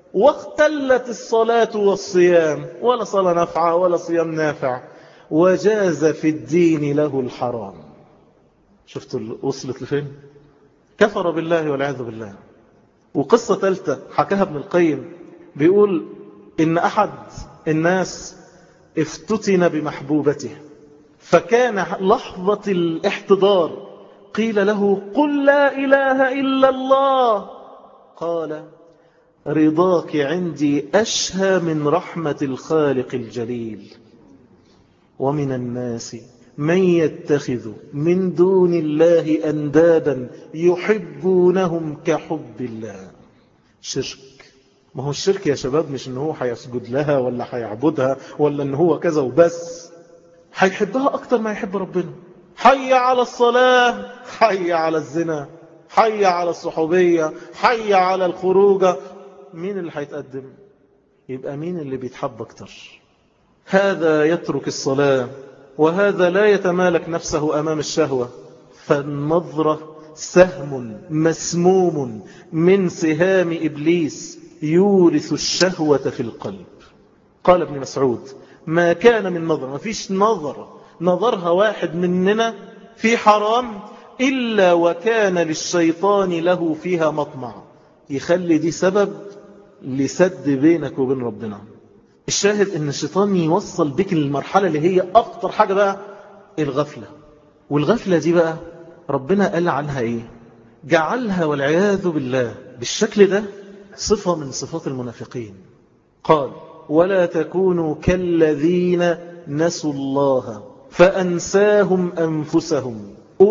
واختلت الصلاة والصيام، ولا صلاة نافعة ولا صيام نافع. وجاز في الدين له الحرام. شفتوا وصلت لفين؟ كفر بالله والعياذ بالله. وقصة ثالثة حكاها ابن القيم، بيقول إن أحد الناس افتتن بمحبوبته، فكان لحظة الاحتضار قيل له: قل لا إله إلا الله. قال: رضاك عندي أشهى من رحمة الخالق الجليل. ومن الناس من يتخذ من دون الله أندادا يحبونهم كحب الله. شرك. ما هو الشرك يا شباب مش ان هو هيسجد لها ولا هيعبدها ولا ان هو كذا وبس، هيحبها اكتر ما يحب ربنا. حي على الصلاة، حي على الزنا، حي على الصحوبية، حي على الخروجة. مين اللي هيتقدم؟ يبقى مين اللي بيتحب اكتر؟ هذا يترك الصلاة وهذا لا يتمالك نفسه أمام الشهوة. فالنظرة سهم مسموم من سهام إبليس يورث الشهوة في القلب. قال ابن مسعود: ما كان من نظر، ما فيش نظر نظرها واحد مننا في حرام إلا وكان للشيطان له فيها مطمع، يخلي دي سبب لسد بينك وبين ربنا. الشاهد ان الشيطان يوصل بك للمرحلة اللي هي أخطر حاجة بقى، الغفلة. والغفلة دي بقى ربنا قال عنها ايه؟ جعلها والعياذ بالله بالشكل ده صفة من صفات المنافقين. قال: ولا تكونوا كالذين نسوا الله فأنساهم أنفسهم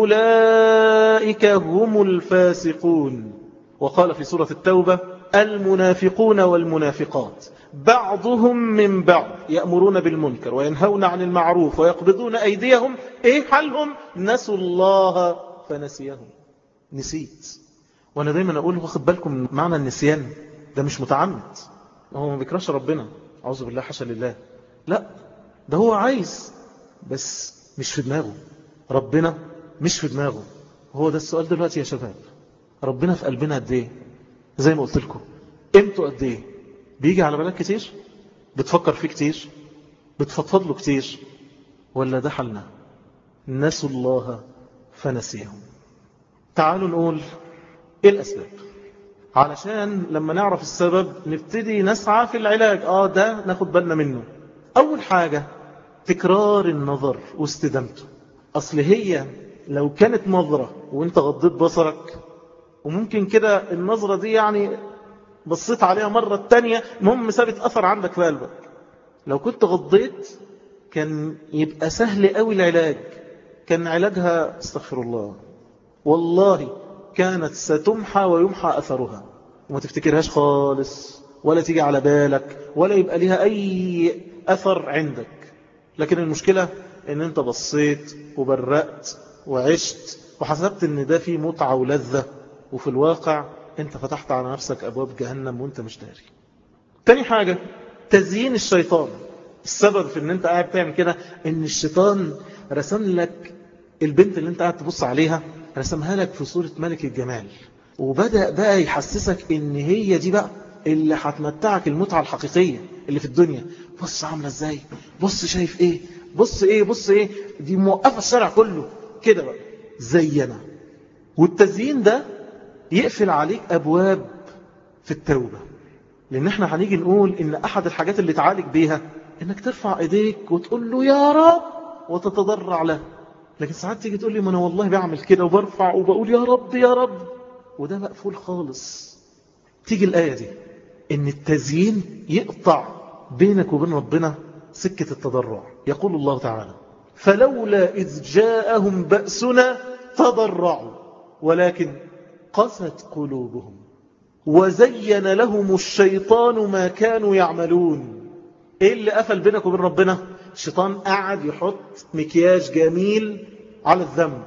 أولئك هم الفاسقون. وقال في سورة التوبة: المنافقون والمنافقات بعضهم من بعض يأمرون بالمنكر وينهون عن المعروف ويقبضون أيديهم. إيه حالهم؟ نسوا الله فنسيهم. نسيت. وأنا دايما أقول واخد بالكم من معنى النسيان ده مش متعمد. هو ما بيكرهش ربنا، أعوذ بالله حاشا لله، لا، ده هو عايز بس مش في دماغه. ربنا مش في دماغه. هو ده السؤال دلوقتي يا شباب: ربنا في قلبنا قد ايه؟ زي ما قلت لكم، امتوا قد ايه؟ بيجي على بالك كتير؟ بتفكر فيه كتير؟ بتفضفض له كتير؟ ولا ده حالنا؟ نسوا الله فنسيهم. تعالوا نقول إيه الأسباب، علشان لما نعرف السبب نبتدي نسعى في العلاج. آه ده ناخد بالنا منه. أول حاجة تكرار النظر واستدامته. أصل هي لو كانت نظرة وانت غضيت بصرك، وممكن كده النظرة دي يعني بصيت عليها مرة التانية، المهم سابت أثر عندك في قلبك. لو كنت غضيت كان يبقى سهل قوي العلاج، كان علاجها استغفر الله والله كانت ستمحى ويمحى أثرها، وما تفتكرهاش خالص ولا تيجي على بالك ولا يبقى لها أي أثر عندك. لكن المشكلة ان انت بصيت وبرقت وعشت وحسبت ان ده فيه متعة ولذة، وفي الواقع انت فتحت على نفسك أبواب جهنم وانت مش داري. تاني حاجة تزيين الشيطان. السبب في ان انت قاعد تعمل كده ان الشيطان رسم لك البنت اللي انت قاعد تبص عليها، رسمها لك في صورة ملك الجمال، وبدأ بقى يحسسك ان هي دي بقى اللي هتمتعك المتعة الحقيقية اللي في الدنيا. بص عاملة ازاي، بص شايف ايه، بص ايه بص ايه، دي موقفة الشارع كله كده بقى زينا. والتزيين ده يقفل عليك أبواب في التوبة، لأن احنا هنيجي نقول إن أحد الحاجات اللي تعالج بيها إنك ترفع إيديك وتقول له يا رب وتتضرع له. لكن ساعات تيجي تقول لي ما أنا والله بعمل كده وبرفع وبقول يا رب يا رب، وده مقفول خالص. تيجي الآية دي إن التزيين يقطع بينك وبين ربنا سكة التضرع. يقول الله تعالى فلولا إذ جاءهم بأسنا تضرعوا ولكن قست قلوبهم وزين لهم الشيطان ما كانوا يعملون. ايه اللي قفل بينك وبين ربنا؟ الشيطان قاعد يحط مكياج جميل على الذنب،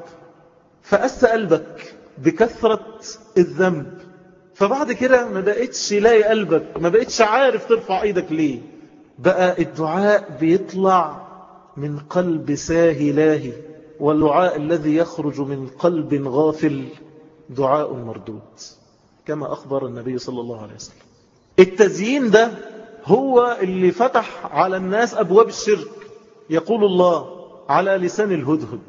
فقس قلبك بكثرة الذنب، فبعد كده ما بقتش لاقي قلبك، ما بقتش عارف ترفع ايدك ليه. بقى الدعاء بيطلع من قلب ساهي لاهي، والدعاء الذي يخرج من قلب غافل دعاء مردود، كما أخبر النبي صلى الله عليه وسلم. التزيين ده هو اللي فتح على الناس أبواب الشرك. يقول الله على لسان الهدهد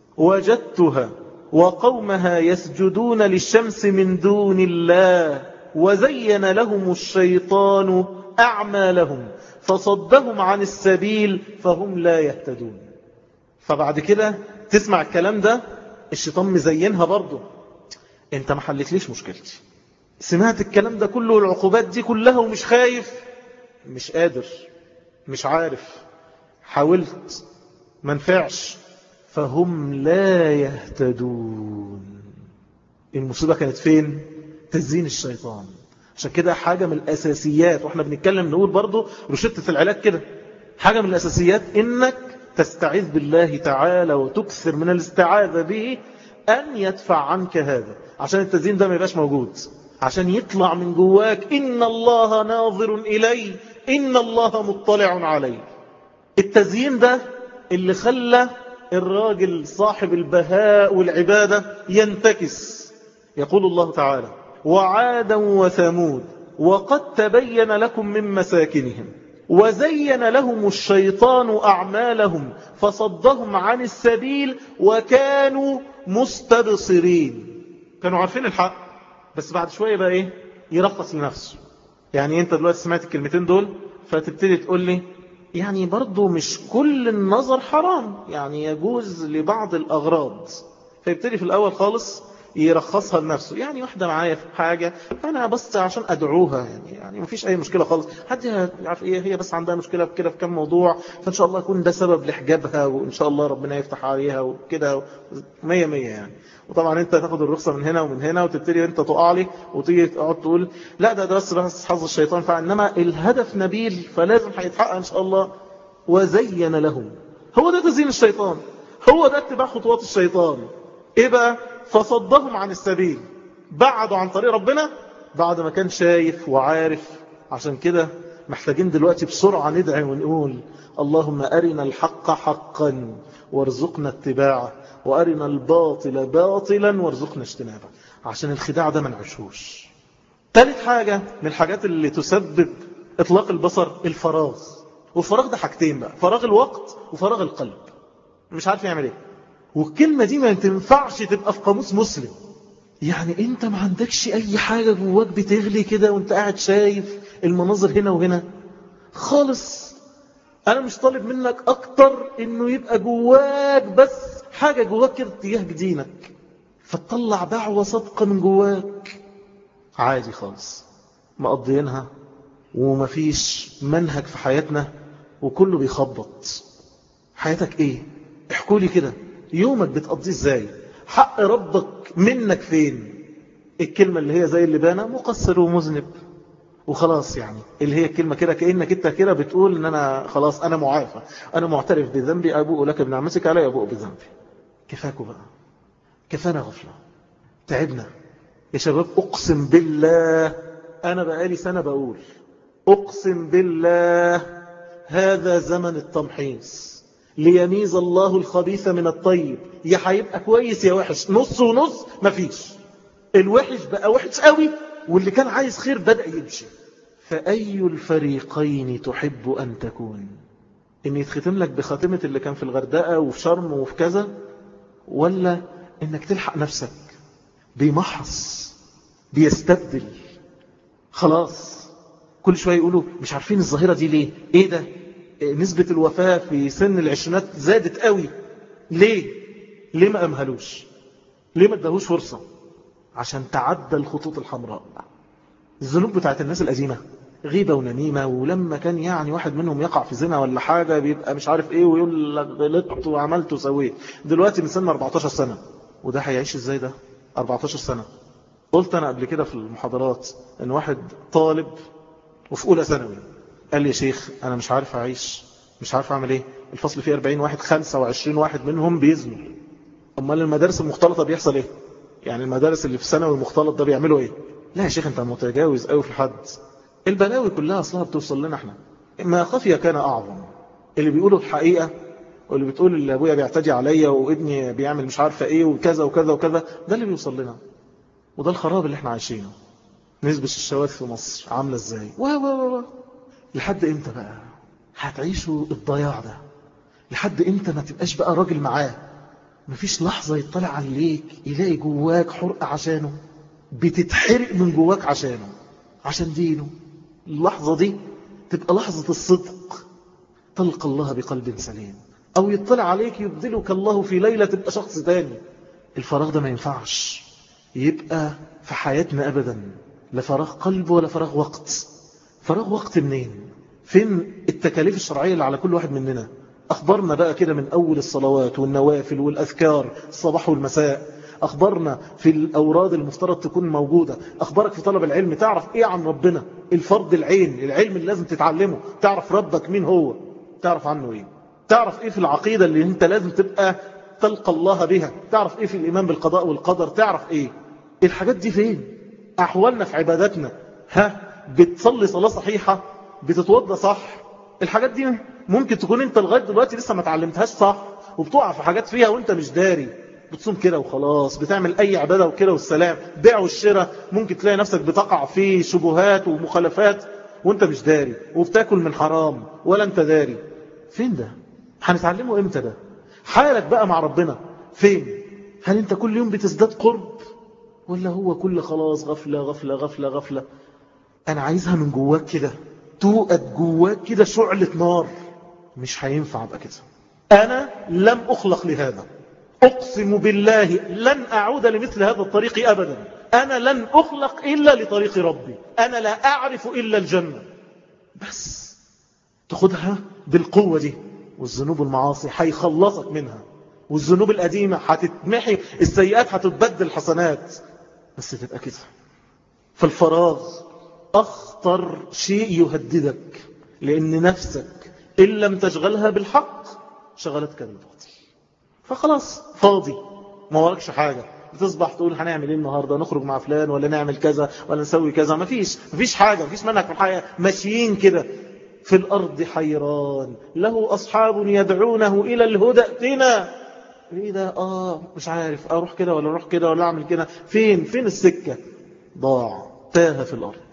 وجدتها وقومها يسجدون للشمس من دون الله وزين لهم الشيطان أعمالهم فصدهم عن السبيل فهم لا يهتدون. فبعد كده تسمع الكلام ده الشيطان مزينها برضه. انت ما حلتليش مشكلتي، سمعت الكلام ده كله والعقوبات دي كلها ومش خايف، مش قادر، مش عارف، حاولت ما نفعش، فهم لا يهتدون. المصيبة كانت فين؟ تزيين الشيطان. عشان كده حاجة من الأساسيات، واحنا بنتكلم نقول برضو رشدة العلاج كده، حاجة من الأساسيات إنك تستعيذ بالله تعالى وتكثر من الاستعاذة به أن يدفع عنك هذا، عشان التزيين ده ما يبقاش موجود، عشان يطلع من جواك إن الله ناظر إلي إن الله مطلع علي. التزيين ده اللي خلى الراجل صاحب البهاء والعبادة ينتكس. يقول الله تعالى وعادا وثمود وقد تبين لكم من مساكنهم وزين لهم الشيطان أعمالهم فصدهم عن السبيل وكانوا مستبصرين. كانوا عارفين الحق بس بعد شوية بقى إيه؟ يرخص لنفسه. يعني أنت دلوقتي سمعت الكلمتين دول فتبتدي تقول لي يعني برضو مش كل النظر حرام، يعني يجوز لبعض الأغراض. فيبتدي في الأول خالص يرخصها لنفسه، يعني واحدة معايا في حاجة أنا بس عشان أدعوها، يعني يعني مفيش أي مشكلة خالص، حد يعرف إيه هي بس عندها مشكلة كده في كم موضوع، فإن شاء الله يكون ده سبب لحجابها وإن شاء الله ربنا يفتح عليها وكده مية مية يعني. وطبعا أنت تاخد الرخصة من هنا ومن هنا وتبتدي أنت تقع لي وتيجي تقعد تقول لا ده ده بس بس حظ الشيطان، فإنما الهدف نبيل فلازم هيتحقق إن شاء الله. وزين لهم، هو ده تزيين الشيطان، هو ده اتباع خطوات الشيطان. إيه بقى؟ فصدهم عن السبيل، بعدوا عن طريق ربنا بعد ما كان شايف وعارف. عشان كده محتاجين دلوقتي بسرعة ندعي ونقول اللهم أرنا الحق حقا وارزقنا اتباعه وأرنا الباطل باطلا وارزقنا اجتنابه، عشان الخداع ده ما نعيشوش. ثالث حاجة من الحاجات اللي تسبب إطلاق البصر الفراغ. والفراغ ده حاجتين بقى، فراغ الوقت وفراغ القلب. مش عارف يعمل ايه، والكلمة دي ما تنفعش تبقى في قاموس مسلم. يعني انت ما عندكش اي حاجة جواك بتغلي كده وانت قاعد شايف المناظر هنا وهنا خالص. انا مش طالب منك اكتر انه يبقى جواك بس حاجة جواك كده تجاه دينك، فتطلع دعوة صادقة من جواك عادي خالص مقضيينها ومفيش منهج في حياتنا وكله بيخبط. حياتك ايه؟ احكوا لي كده، يومك بتقضيه ازاي؟ حق ربك منك فين؟ الكلمة اللي هي زي اللي بانا مقصر ومذنب وخلاص، يعني اللي هي الكلمة كده كأنك انت كده بتقول ان انا خلاص انا معافى، انا معترف بذنبي، ابوء لك بنعمتك علي ابوء بذنبي. كفاكوا بقى، كفانا غفلة، تعبنا يا شباب. اقسم بالله انا بقالي سنة بقول اقسم بالله هذا زمن التمحيص ليميز الله الخبيث من الطيب. يا هيبقى كويس يا وحش، نص ونص، مفيش. الوحش بقى وحش قوي واللي كان عايز خير بدأ يمشي. فأي الفريقين تحب أن تكون؟ إن يتختم لك بخاتمة اللي كان في الغردقة وفي شرم وفي كذا، ولا إنك تلحق نفسك بيمحص بيستبدل؟ خلاص كل شوية يقولوا مش عارفين الظاهرة دي ليه، ايه ده؟ نسبة الوفاة في سن العشرينات زادت قوي ليه؟ ليه ما أمهلوش؟ ليه ما ادهوش فرصة؟ عشان تعدى الخطوط الحمراء. الذنوب بتاعت الناس القديمة غيبة ونميمة، ولما كان يعني واحد منهم يقع في زنا ولا حاجة بيبقى مش عارف ايه ويقول لك غلطت وعملت وسويت. دلوقتي من سن أربعتاشر سنة، وده هيعيش ازاي ده؟ أربعتاشر سنة. قلت انا قبل كده في المحاضرات ان واحد طالب وفي اولى ثانوي قال لي يا شيخ انا مش عارف اعيش، مش عارف اعمل ايه، الفصل فيه أربعين واحد، خمسة وعشرين واحد منهم بيزنوا. امال المدارس المختلطة بيحصل ايه؟ يعني المدارس اللي في ثانوي المختلط ده بيعملوا ايه؟ لا يا شيخ انت متجاوز قوي في الحد. البلاوي كلها اصلها بتوصل لنا احنا. ما خفي كان اعظم. اللي بيقولوا الحقيقة واللي بتقول اللي ابويا بيعتدي عليا وابني بيعمل مش عارفه ايه وكذا وكذا وكذا، ده اللي بيوصل لنا، وده الخراب اللي احنا عايشينه. نسبة الشواذ في مصر عاملة ازاي؟ و و و لحد امتى بقى هتعيشوا الضياع ده؟ لحد امتى ما تبقاش بقى راجل معاه؟ مفيش لحظة يطلع عليك يلاقي جواك حرقة عشانه، بتتحرق من جواك عشانه، عشان دينه. اللحظة دي تبقى لحظة الصدق، تلقى الله بقلب سليم. او يطلع عليك يبدلك الله في ليلة تبقى شخص تاني. الفراغ ده ما ينفعش يبقى في حياتنا ابدا، لا فراغ قلب ولا فراغ وقت. فراغ وقت منين؟ فين التكاليف الشرعية اللي على كل واحد مننا؟ أخبرنا بقى كده من أول الصلوات والنوافل والأذكار الصباح والمساء، أخبرنا في الأوراد المفترض تكون موجودة، أخبرك في طلب العلم تعرف إيه عن ربنا، الفرض العين، العلم اللي لازم تتعلمه، تعرف ربك مين هو، تعرف عنه إيه، تعرف إيه في العقيدة اللي أنت لازم تبقى تلقى الله بها، تعرف إيه في الإيمان بالقضاء والقدر، تعرف إيه. الحاجات دي فين؟ أحوالنا في عباداتنا، ها بتصلي صلاة صحيحة، بتتوضى صح؟ الحاجات دي ممكن تكون انت لغاية دلوقتي لسه ما تعلمتهاش صح، وبتقع في حاجات فيها وانت مش داري. بتصوم كده وخلاص، بتعمل اي عبادة وكده والسلام، بيع والشراء ممكن تلاقي نفسك بتقع في شبهات ومخالفات وانت مش داري، وبتاكل من حرام ولا انت داري. فين ده؟ هنتعلمه امتى ده؟ حالك بقى مع ربنا فين؟ هل انت كل يوم بتزداد قرب، ولا هو كل خلاص غفلة غفلة غفلة غفلة؟ انا عايزها من جواك كده، توقد جواك كده شعلة نار. مش هينفع بقى كده. انا لم اخلق لهذا، اقسم بالله لن اعود لمثل هذا الطريق ابدا. انا لن اخلق الا لطريق ربي، انا لا اعرف الا الجنة. بس تاخدها بالقوة دي، والذنوب والمعاصي هيخلصك منها، والذنوب القديمة هتتمحي، السيئات هتتبدل حسنات، بس تبقى كده. فالفراغ أخطر شيء يهددك، لأن نفسك إن لم تشغلها بالحق شغلتك بالباطل. فخلاص فاضي، ما وراكش حاجة، بتصبح تقول هنعمل ايه النهاردة، نخرج مع فلان ولا نعمل كذا ولا نسوي كذا. مفيش مفيش حاجة، مفيش منهج في الحياة، ماشيين كده في الأرض حيران. له أصحاب يدعونه إلى الهدى ائتنا. ايه ده؟ آه مش عارف أروح كده ولا أروح كده ولا أعمل كده. فين فين السكة؟ ضاع، تاه في الأرض.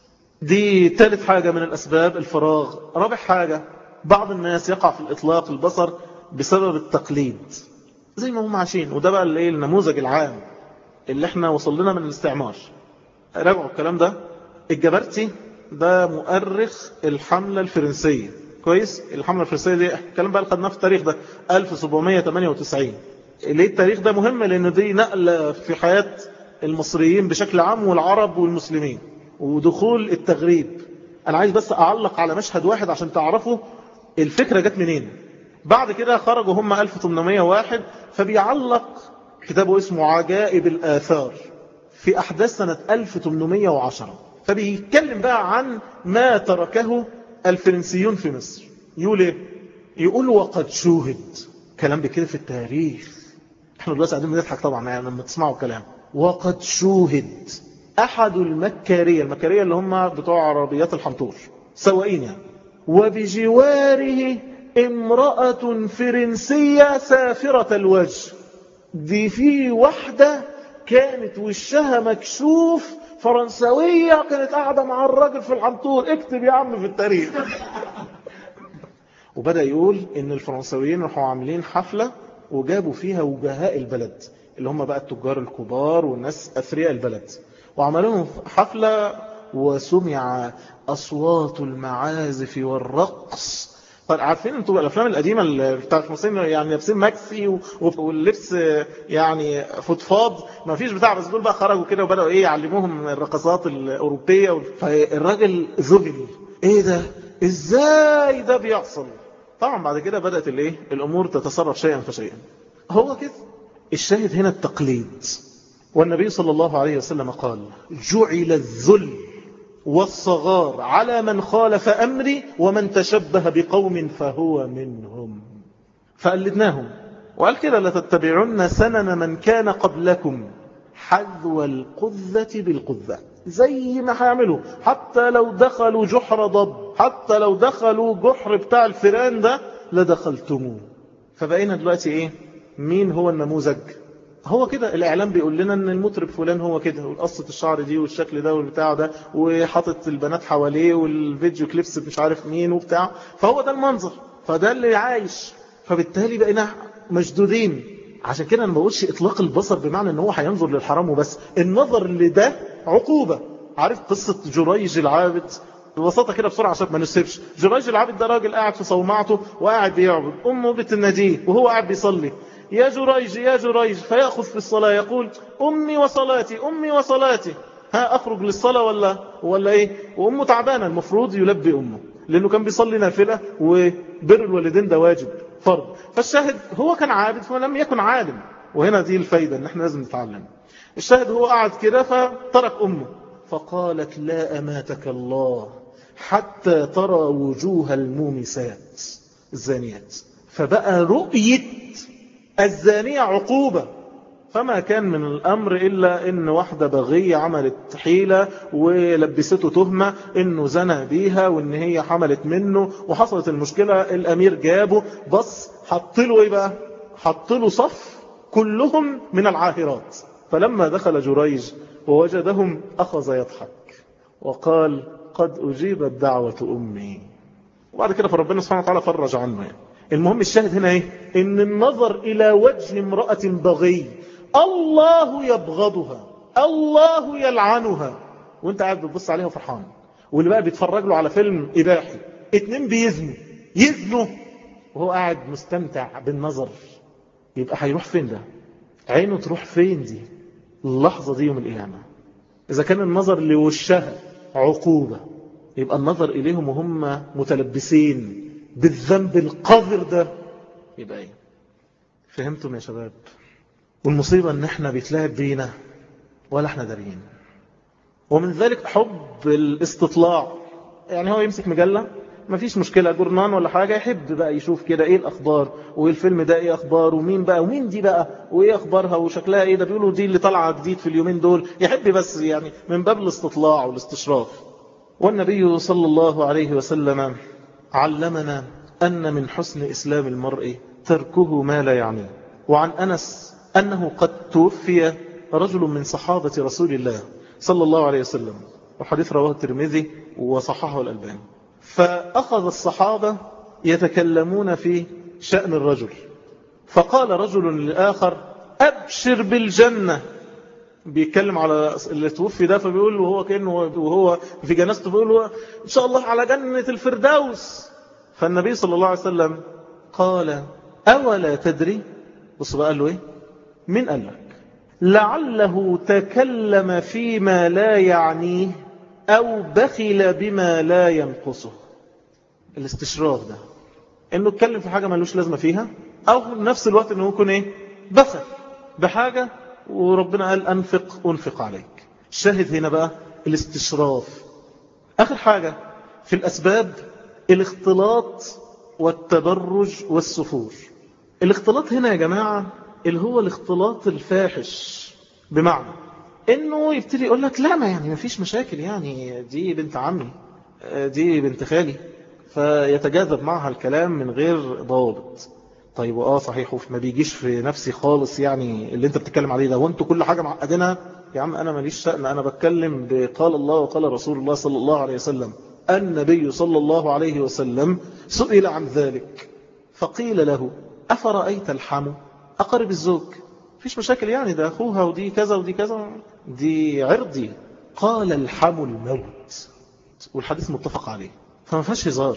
دي ثالث حاجة من الأسباب، الفراغ. رابع حاجة، بعض الناس يقع في الإطلاق البصر بسبب التقليد. زي ما هم عايشين. وده بقى الايه النموذج العام اللي احنا وصل لنا من الاستعمار. راجعوا الكلام ده. الجبرتي ده مؤرخ الحملة الفرنسية. كويس. الحملة الفرنسية دي الكلام بقى اللي خدناه في التاريخ ده ألف وسبعمائة وثمانية وتسعين. ليه التاريخ ده مهم؟ لأن دي نقلة في حياة المصريين بشكل عام والعرب والمسلمين ودخول التغريب. أنا عايز بس أعلق على مشهد واحد عشان تعرفوا الفكرة جت منين. بعد كده خرجوا هم ألف وثمانمائة وواحد، فبيعلق كتابه اسمه عجائب الآثار في أحداث سنة ألف وثمانمائة وعشرة. فبيتكلم بقى عن ما تركه الفرنسيون في مصر. يقول ايه؟ يقول وقد شوهد. كلام بكده في التاريخ. احنا دلوقتي قاعدين بنضحك طبعا يعني لما تسمعوا كلام. وقد شوهد أحد المكارية، المكارية اللي هم بتوع عربيات الحنطور، سواقين يعني، وبجواره امرأة فرنسية سافرة الوجه. دي في واحدة كانت وشها مكشوف فرنسوية كانت قاعدة مع الراجل في الحنطور. اكتب يا عم في التاريخ. وبدأ يقول ان الفرنسويين راحوا عاملين حفلة وجابوا فيها وجهاء البلد اللي هم بقى التجار الكبار والناس أثرياء البلد، وعملوا لهم حفلة وسمع أصوات المعازف والرقص. طيب عارفين انتوا الافلام القديمه اللي بتاعت المصريين يعني لابسين ماكسي واللبس يعني فضفاض، ما فيش بتاع، بس دول بقى خرجوا كده وبداوا ايه يعلموهم الرقصات الاوروبيه. فالراجل ذهل، ايه ده؟ ازاي ده بيحصل؟ طبعا بعد كده بدات الايه الامور تتصرف شيئا فشيئا. هو كده الشاهد هنا التقليد. والنبي صلى الله عليه وسلم قال جعل الذل والصغار على من خالف أمري ومن تشبه بقوم فهو منهم. فقلدناهم وقال كده لتتبعن سنن من كان قبلكم حذو القذة بالقذة. زي ما هيعملوا حتى لو دخلوا جحر ضب، حتى لو دخلوا جحر بتاع الفيران ده لدخلتموه. فبقينا دلوقتي ايه؟ مين هو النموذج؟ هو كده الإعلام بيقول لنا ان المطرب فلان هو كده، والقصة الشعر دي والشكل ده والبتاع ده وحاطط البنات حواليه والفيديو كليبس مش عارف مين وبتاع، فهو ده المنظر، فده اللي عايش. فبالتالي بقينا مشدودين. عشان كده انا ما بقولش اطلاق البصر بمعنى ان هو هينظر للحرام وبس، النظر لده عقوبة. عارف قصة جريج العابد؟ ببساطة كده بسرعة عشان ما نسيبش. جريج العابد ده راجل قاعد في صومعته وقاعد بيعبد، أمه بتناديه وهو قاعد بيصلي يا جريج يا جريج، فيأخذ في الصلاة يقول أمي وصلاتي أمي وصلاتي، ها أخرج للصلاة ولا ولا إيه؟ وأمه تعبانة، المفروض يلبي أمه لأنه كان بيصلي نافلة وبر الوالدين ده واجب فرض. فالشاهد هو كان عابد ولم يكن عالم، وهنا دي الفايدة ان احنا لازم نتعلم. الشاهد هو قعد كده فترك أمه فقالت لا أماتك الله حتى ترى وجوه المومسات الزانيات. فبقى رؤية الزانية عقوبة. فما كان من الأمر إلا إن واحدة بغية عملت حيلة ولبسته تهمة إنه زنى بيها وإن هي حملت منه وحصلت المشكلة. الأمير جابه بس حطله إيه بقى؟ حطله صف كلهم من العاهرات. فلما دخل جريج ووجدهم أخذ يضحك وقال قد أجيبت دعوة أمي. وبعد كده فربنا سبحانه وتعالى فرج عنه يعني. المهم الشاهد هنا ايه؟ ان النظر الى وجه امرأة بغي الله يبغضها الله يلعنها وانت قاعد بتبص عليها فرحان. واللي بقى بيتفرج له على فيلم اباحي اتنين بيزنوا يزنوا وهو قاعد مستمتع بالنظر، يبقى هيروح فين ده؟ عينه تروح فين دي اللحظة دي يوم القيامة؟ اذا كان النظر لوشها عقوبة، يبقى النظر اليهم وهم متلبسين بالذنب القذر ده يبقى ايه؟ فهمتم يا شباب؟ والمصيبة ان احنا بيتلعب بينا ولا احنا دارين. ومن ذلك حب الاستطلاع. يعني هو يمسك مجلة مفيش مشكلة جورنان ولا حاجة، يحب بقى يشوف كده ايه الاخبار وايه الفيلم ده ايه اخبار ومين بقى ومين دي بقى وايه اخبارها وشكلها ايه، ده بيقولوا دي اللي طالعه جديد في اليومين دول. يحب بس يعني من باب الاستطلاع والاستشراف. والنبي صلى الله عليه وسلم علمنا أن من حسن إسلام المرء تركه ما لا يعنيه. وعن أنس أنه قد توفي رجل من صحابة رسول الله صلى الله عليه وسلم، وحديث رواه الترمذي وصححه الألباني. فأخذ الصحابة يتكلمون في شأن الرجل، فقال رجل للآخر أبشر بالجنة. بيتكلم على اللي توفي ده، فبيقول له وهو كأنه وهو في جنازته بيقول له إن شاء الله على جنة الفردوس. فالنبي صلى الله عليه وسلم قال أولا تدري؟ بص بقى، قال له إيه؟ من قال لك؟ لعله تكلم فيما لا يعنيه أو بخل بما لا ينقصه. الاستشراف ده إنه اتكلم في حاجة ملوش لازمة فيها، أو نفس الوقت إنه يكون إيه؟ بخل بحاجة وربنا قال أنفق أنفق عليك. الشاهد هنا بقى الاستشراف. آخر حاجة في الأسباب الاختلاط والتبرج والسفور. الاختلاط هنا يا جماعة اللي هو الاختلاط الفاحش، بمعنى انه يبتدي يقول لك لا ما يعني ما فيش مشاكل، يعني دي بنت عمي، دي بنت خالي، فيتجاذب معها الكلام من غير ضوابط. طيب وآه صحيح ما بيجيش في نفسي خالص يعني اللي انت بتتكلم عليه ده، وانتوا كل حاجة معقدينها. يا عم انا ماليش شأن، انا بتكلم بقال الله وقال رسول الله صلى الله عليه وسلم. النبي صلى الله عليه وسلم سئل عن ذلك فقيل له أفرأيت الحم؟ أقرب الزوج فيش مشاكل يعني، ده أخوها ودي كذا ودي كذا، دي عرضي. قال الحم الموت، والحديث متفق عليه فما فيهاش هزار.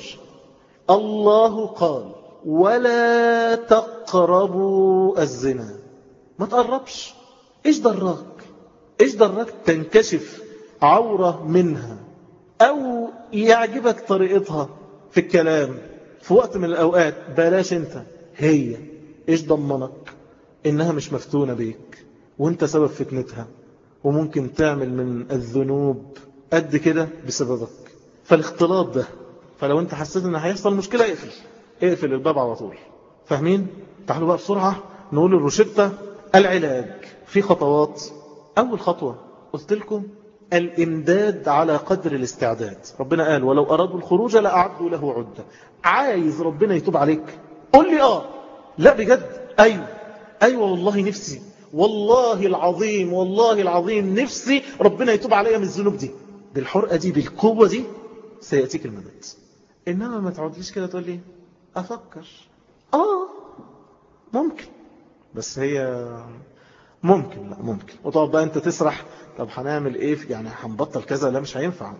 الله قال ولا تقربوا الزنا، ما تقربش. إيش دراك؟ إيش دراك تنكشف عورة منها أو يعجبك طريقتها في الكلام في وقت من الأوقات؟ بلاش انت، هي إيش ضمنك إنها مش مفتونة بيك وانت سبب فتنتها، وممكن تعمل من الذنوب قد كده بسببك. فالاختلاط ده، فلو انت حسيت ان هيحصل مشكلة اقفل اقفل الباب على طول. فاهمين؟ تعالوا بقى بسرعة نقول الروشتة. العلاج في خطوات. أول خطوة قلت لكم الإمداد على قدر الاستعداد. ربنا قال ولو أرادوا الخروج لأعدوا له عدة. عايز ربنا يتوب عليك؟ قل لي آه، لا بجد أيوة أيوة والله نفسي، والله العظيم والله العظيم نفسي ربنا يتوب عليا من الذنوب دي. بالحرقة دي بالقوة دي سيأتيك المدد. إنما ما تعودليش كده تقول لي أفكر. آه ممكن، بس هي ممكن لا ممكن، وطبعا بقى انت تسرح طب هنعمل ايه يعني هنبطل كذا، لا مش هينفع،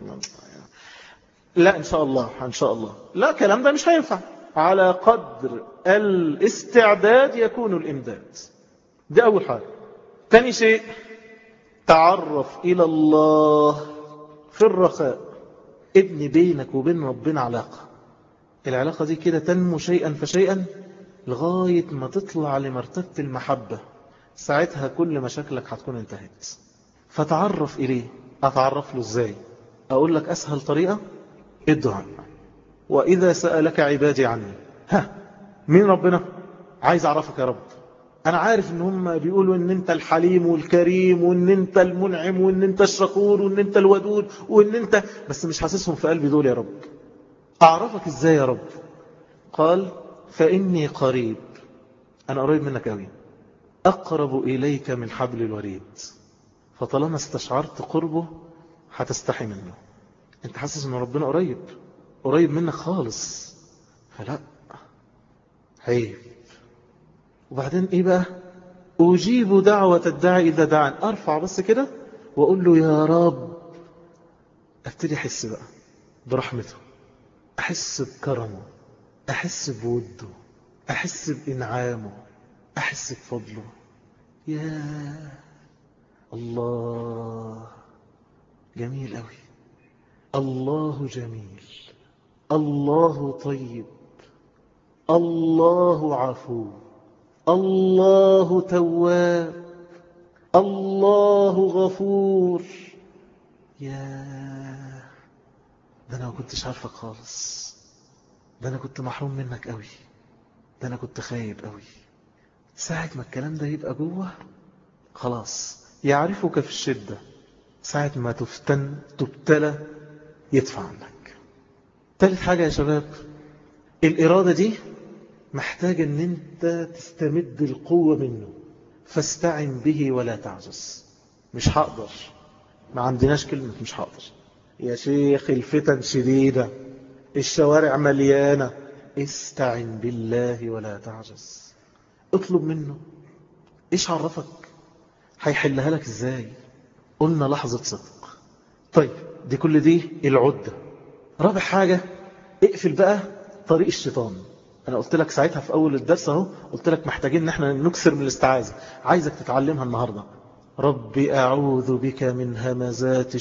لا ان شاء الله ان شاء الله لا الكلام ده مش هينفع. على قدر الاستعداد يكون الامداد. دي اول حاجة. تاني شيء تعرف الى الله في الرخاء. ابني بينك وبين ربنا علاقة. العلاقة دي كده تنمو شيئا فشيئا لغاية ما تطلع لمرتبة المحبة. ساعتها كل مشاكلك هتكون انتهت. فتعرف إليه. أتعرف له إزاي؟ أقول لك أسهل طريقة، الدعاء. وإذا سألك عبادي عني، ها مين ربنا؟ عايز أعرفك يا رب. أنا عارف إن هم بيقولوا إن أنت الحليم والكريم وإن أنت المنعم وإن أنت الشكور وإن أنت الودود وإن أنت، بس مش حاسسهم في قلبي دول يا رب. أعرفك إزاي يا رب؟ قال فإني قريب، أنا قريب منك أوي، أقرب إليك من حبل الوريد. فطالما استشعرت قربه هتستحي منه. انت حاسس ان ربنا قريب قريب منك خالص، فلا عيب. وبعدين ايه بقى؟ أجيب دعوة الداعي إذا دعان. أرفع بس كده وأقول له يا رب. أبتدي أحس بقى برحمته، أحس بكرمه، أحس بوده، أحس بإنعامه، أحس بفضله. يا الله جميل أوي. الله جميل، الله طيب، الله عفو، الله تواب، الله غفور. يا ده أنا ما كنتش عارفك خالص، ده أنا كنت محروم منك أوي، ده أنا كنت خايب أوي. ساعة ما الكلام ده يبقى جوه خلاص يعرفك في الشدة، ساعة ما تفتن تبتلى يدفع عنك. ثالث حاجة يا شباب، الإرادة دي محتاجة ان انت تستمد القوة منه، فاستعن به ولا تعجز. مش هقدر، ما عندناش كلمة مش هقدر يا شيخ، الفتن شديدة، الشوارع مليانة. استعن بالله ولا تعجز. اطلب منه. ايش عرفك هيحلها لك ازاي؟ قلنا لحظة صدق. طيب دي كل دي العدة. رابع حاجة، اقفل بقى طريق الشيطان. انا قلت لك ساعتها في اول الدرس اهو، قلت لك محتاجين ان احنا نكثر من الاستعاذة. عايزك تتعلمها النهاردة. ربي اعوذ بك من همزات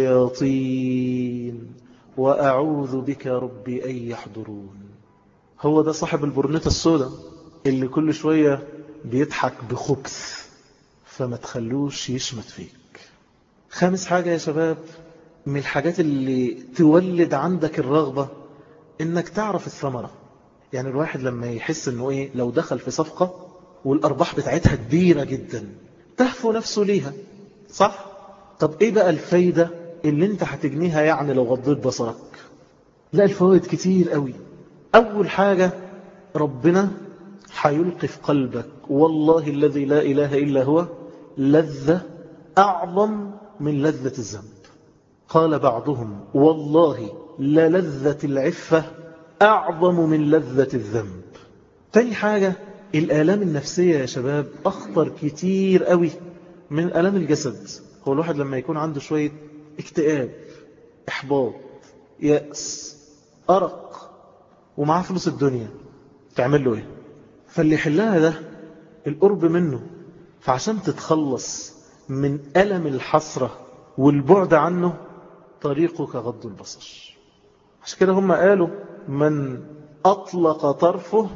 الشياطين واعوذ بك ربي ان يحضرون. هو ده صاحب البرنيطة السوداء اللي كل شوية بيضحك بخبث، فما تخلوش يشمت فيك. خامس حاجة يا شباب، من الحاجات اللي تولد عندك الرغبة، انك تعرف الثمرة. يعني الواحد لما يحس انه ايه، لو دخل في صفقة والارباح بتاعتها كبيرة جدا تهفو نفسه ليها، صح؟ طب ايه بقى الفايدة اللي انت هتجنيها يعني لو غضيت بصرك؟ لا، الفوائد كتير قوي. اول حاجة، ربنا هيلقي في قلبك والله الذي لا اله الا هو لذة اعظم من لذة الذنب. قال بعضهم والله للذة العفة أعظم من لذة الذنب. تاني حاجة، الآلام النفسية يا شباب أخطر كتير قوي من آلام الجسد. هو الواحد لما يكون عنده شوية اكتئاب، إحباط، يأس، أرق، ومعاه فلوس الدنيا، تعمل له إيه؟ فاللي يحلها ده القرب منه. فعشان تتخلص من ألم الحسرة والبعد عنه، طريقك غض البصر. عشان كده هم قالوا من أطلق طرفه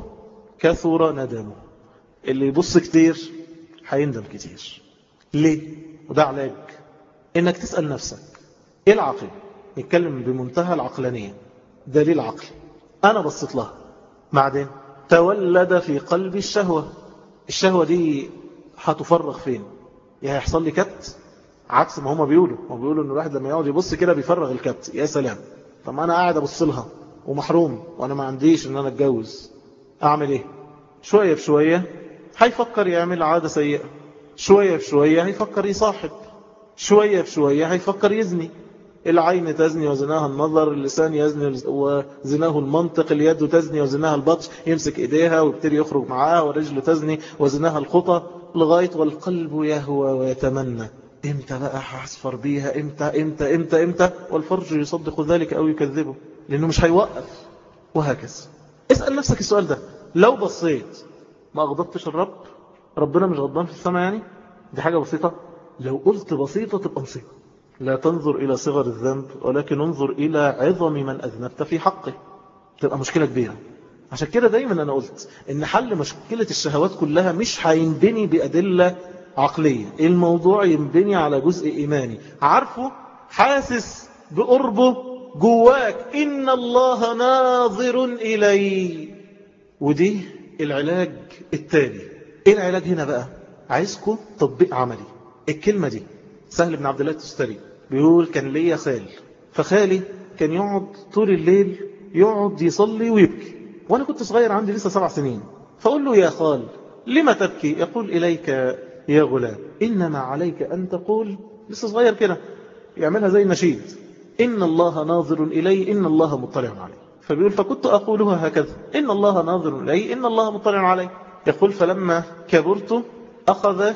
كثر ندمه. اللي يبص كتير هيندم كتير. ليه؟ وده علاج إنك تسأل نفسك إيه العقل؟ نتكلم بمنتهى العقلانية. دليل عقل، أنا بصيت لها بعدين تولد في قلبي الشهوة. الشهوة دي هتفرغ فين؟ يا هيحصل لي كبت، عكس ما هما بيقولوا. هم بيقولوا ان الواحد لما يقعد يبص كده بيفرغ الكبت. يا سلام. طب ما انا قاعد ابص لها ومحروم وانا ما عنديش ان انا اتجوز، اعمل ايه؟ شوية بشوية هيفكر يعمل عادة سيئة، شوية بشوية هيفكر يصاحب، شوية بشوية هيفكر يزني. العين تزني وزناها النظر، اللسان يزني وزناه المنطق، اليد تزني وزناها البطش، يمسك ايديها ويبتدي يخرج معاها، والرجل تزني وزناها الخطى، لغاية والقلب يهوى ويتمنى. امتى بقى هصفر بيها؟ امتى امتى امتى امتى؟ والفرج يصدق ذلك او يكذبه، لانه مش هيوقف. وهكذا. اسأل نفسك السؤال ده. لو بصيت ما اغضبتش الرب، ربنا مش غضبان في السماء يعني؟ دي حاجة بسيطة. لو قلت بسيطة تبقى مصيبة. لا تنظر إلى صغر الذنب ولكن انظر إلى عظم من أذنبت في حقه، تبقى مشكلة كبيرة. عشان كده دايما أنا قلت إن حل مشكلة الشهوات كلها مش هينبني بأدلة عقلية. الموضوع ينبني على جزء إيماني، عارفه، حاسس بقربه جواك. إن الله ناظر إلي. ودي العلاج التالي. إيه العلاج هنا بقى؟ عايزكم تطبيق عملي. الكلمة دي سهل بن عبد الله التستري بيقول كان ليا خال، فخالي كان يقعد طول الليل يقعد يصلي ويبكي، وأنا كنت صغير عندي لسه سبع سنين. فأقول له يا خال لما تبكي؟ يقول إليك يا غلام إنما عليك أن تقول، لسه صغير كده يعملها زي النشيد، إن الله ناظر إلي إن الله مطلع علي. فبيقول فكنت أقولها هكذا، إن الله ناظر إلي إن الله مطلع علي. يقول فلما كبرت أخذ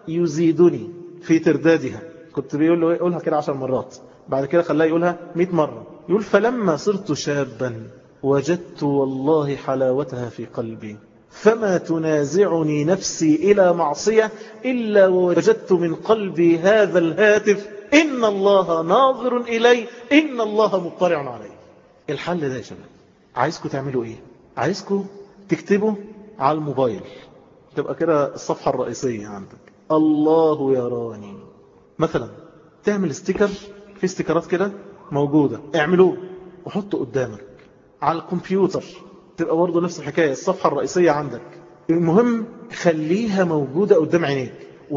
يزيدني في تردادها. كنت بيقول له يقولها كده عشر مرات، بعد كده خلاه يقولها مئة مرة. يقول فلما صرت شابا وجدت والله حلاوتها في قلبي، فما تنازعني نفسي إلى معصية إلا وجدت من قلبي هذا الهاتف إن الله ناظر إلي إن الله مطلع علي. الحل ده يا شباب عايزكم تعملوا إيه؟ عايزكم تكتبوا على الموبايل، تبقى كده الصفحة الرئيسية عندك الله يراني مثلا. تعمل ستيكر، في ستيكرات كده موجودة، اعملوه وحطه قدامك على الكمبيوتر، تبقى برضه نفس الحكاية الصفحة الرئيسية عندك. المهم خليها موجودة قدام عينيك،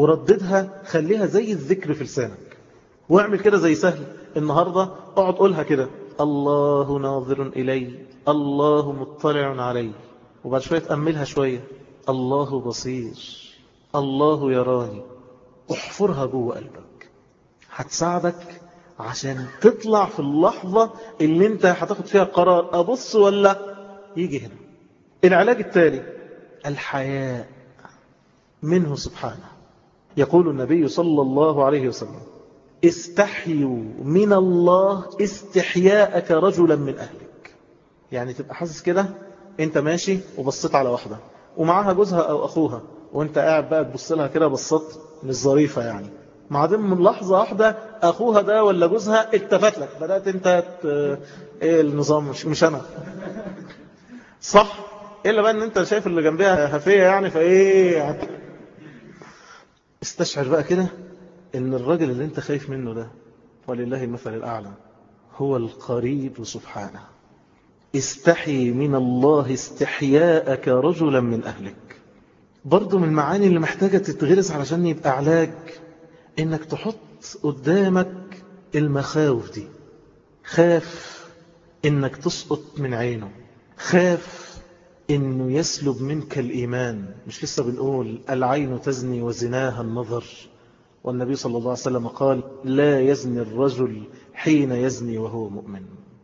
ورددها خليها زي الذكر في لسانك. واعمل كده زي سهل النهاردة، اقعد قولها كده الله ناظر إلي الله مطلع علي، وبعد شوية تأملها شوية الله بصير الله يراني. احفرها جوه قلبك، هتساعدك عشان تطلع في اللحظة اللي انت هتاخد فيها قرار ابص ولا يجي هنا. العلاج التالي الحياء. منه سبحانه. يقول النبي صلى الله عليه وسلم استحيوا من الله استحياءك رجلا من أهلك. يعني تبقى حاسس كده انت ماشي وبصيت على واحدة ومعاها جوزها أو أخوها، وانت قاعد بقى تبص لها كده بصت مش ظريفة يعني، مع ضمن من لحظة واحدة أخوها ده ولا جوزها التفت لك، بدأت انت ت... ايه النظام؟ مش, مش أنا صح؟ إلا بقى ان انت شايف اللي جنبها هفية يعني، فايه استشعر بقى كده ان الراجل اللي انت خايف منه ده ولله المثل الأعلى هو القريب سبحانه. استحي من الله استحياءك رجلا من أهلك. برضو من المعاني اللي محتاجة تتغرس علشان يبقى علاج انك تحط قدامك المخاوف دي. خاف انك تسقط من عينه، خاف انه يسلب منك الإيمان. مش لسه بنقول العين تزني وزناها النظر، والنبي صلى الله عليه وسلم قال لا يزني الرجل حين يزني وهو مؤمن.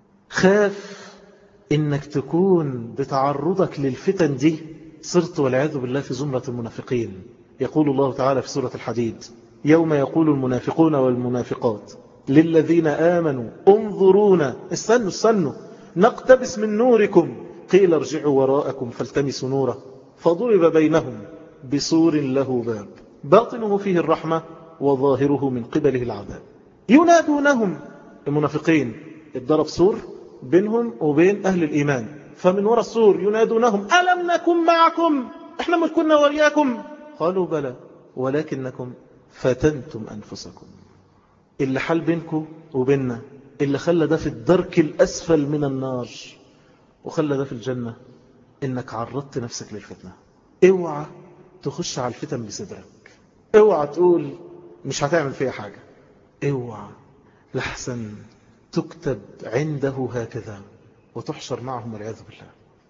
خاف انك تكون بتعرضك للفتن دي صرت والعياذ بالله في زمرة المنافقين. يقول الله تعالى في سورة الحديد يوم يقول المنافقون والمنافقات للذين آمنوا انظرونا استنوا استنوا نقتبس من نوركم قيل ارجعوا وراءكم فالتمسوا نورا فضرب بينهم بسور له باب باطنه فيه الرحمة وظاهره من قبله العذاب. ينادونهم المنافقين اتضرب سور بينهم وبين أهل الإيمان، فمن وراء السور ينادونهم ألم نكن معكم احنا مش كنا ورياكم قالوا بلى ولكنكم فتنتم أنفسكم. اللي حال بينكم وبيننا اللي خلى ده في الدرك الأسفل من النار وخلى ده في الجنة إنك عرضت نفسك للفتنة. اوعى تخش على الفتن بصدرك، اوعى تقول مش هتعمل فيها حاجة، اوعى لحسن تكتب عنده هكذا وتحشر معهم والعياذ بالله.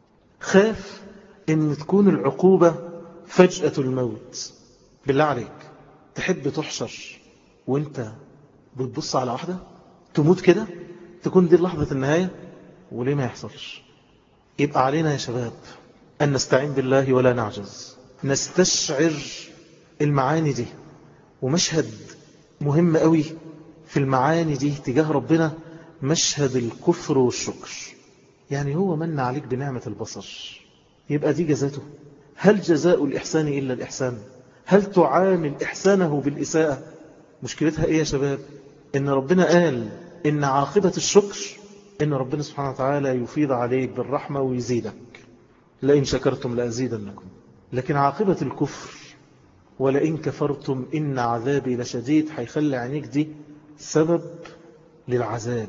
خاف ان تكون العقوبة فجأة الموت. بالله عليك تحب تحشر وانت بتبص على واحدة تموت كده، تكون دي لحظة النهاية؟ وليه ما يحصلش؟ يبقى علينا يا شباب أن نستعين بالله ولا نعجز، نستشعر المعاني دي. ومشهد مهم قوي في المعاني دي تجاه ربنا مشهد الكفر والشكر. يعني هو من عليك بنعمة البصر، يبقى دي جزاته؟ هل جزاء الإحسان إلا الإحسان؟ هل تعامل إحسانه بالإساءة؟ مشكلتها إيه يا شباب؟ إن ربنا قال إن عاقبة الشكر إن ربنا سبحانه وتعالى يفيض عليك بالرحمة ويزيدك، لئن شكرتم لأزيدنكم. لكن عاقبة الكفر ولئن كفرتم إن عذابي لشديد هيخلي عينيك دي سبب للعذاب،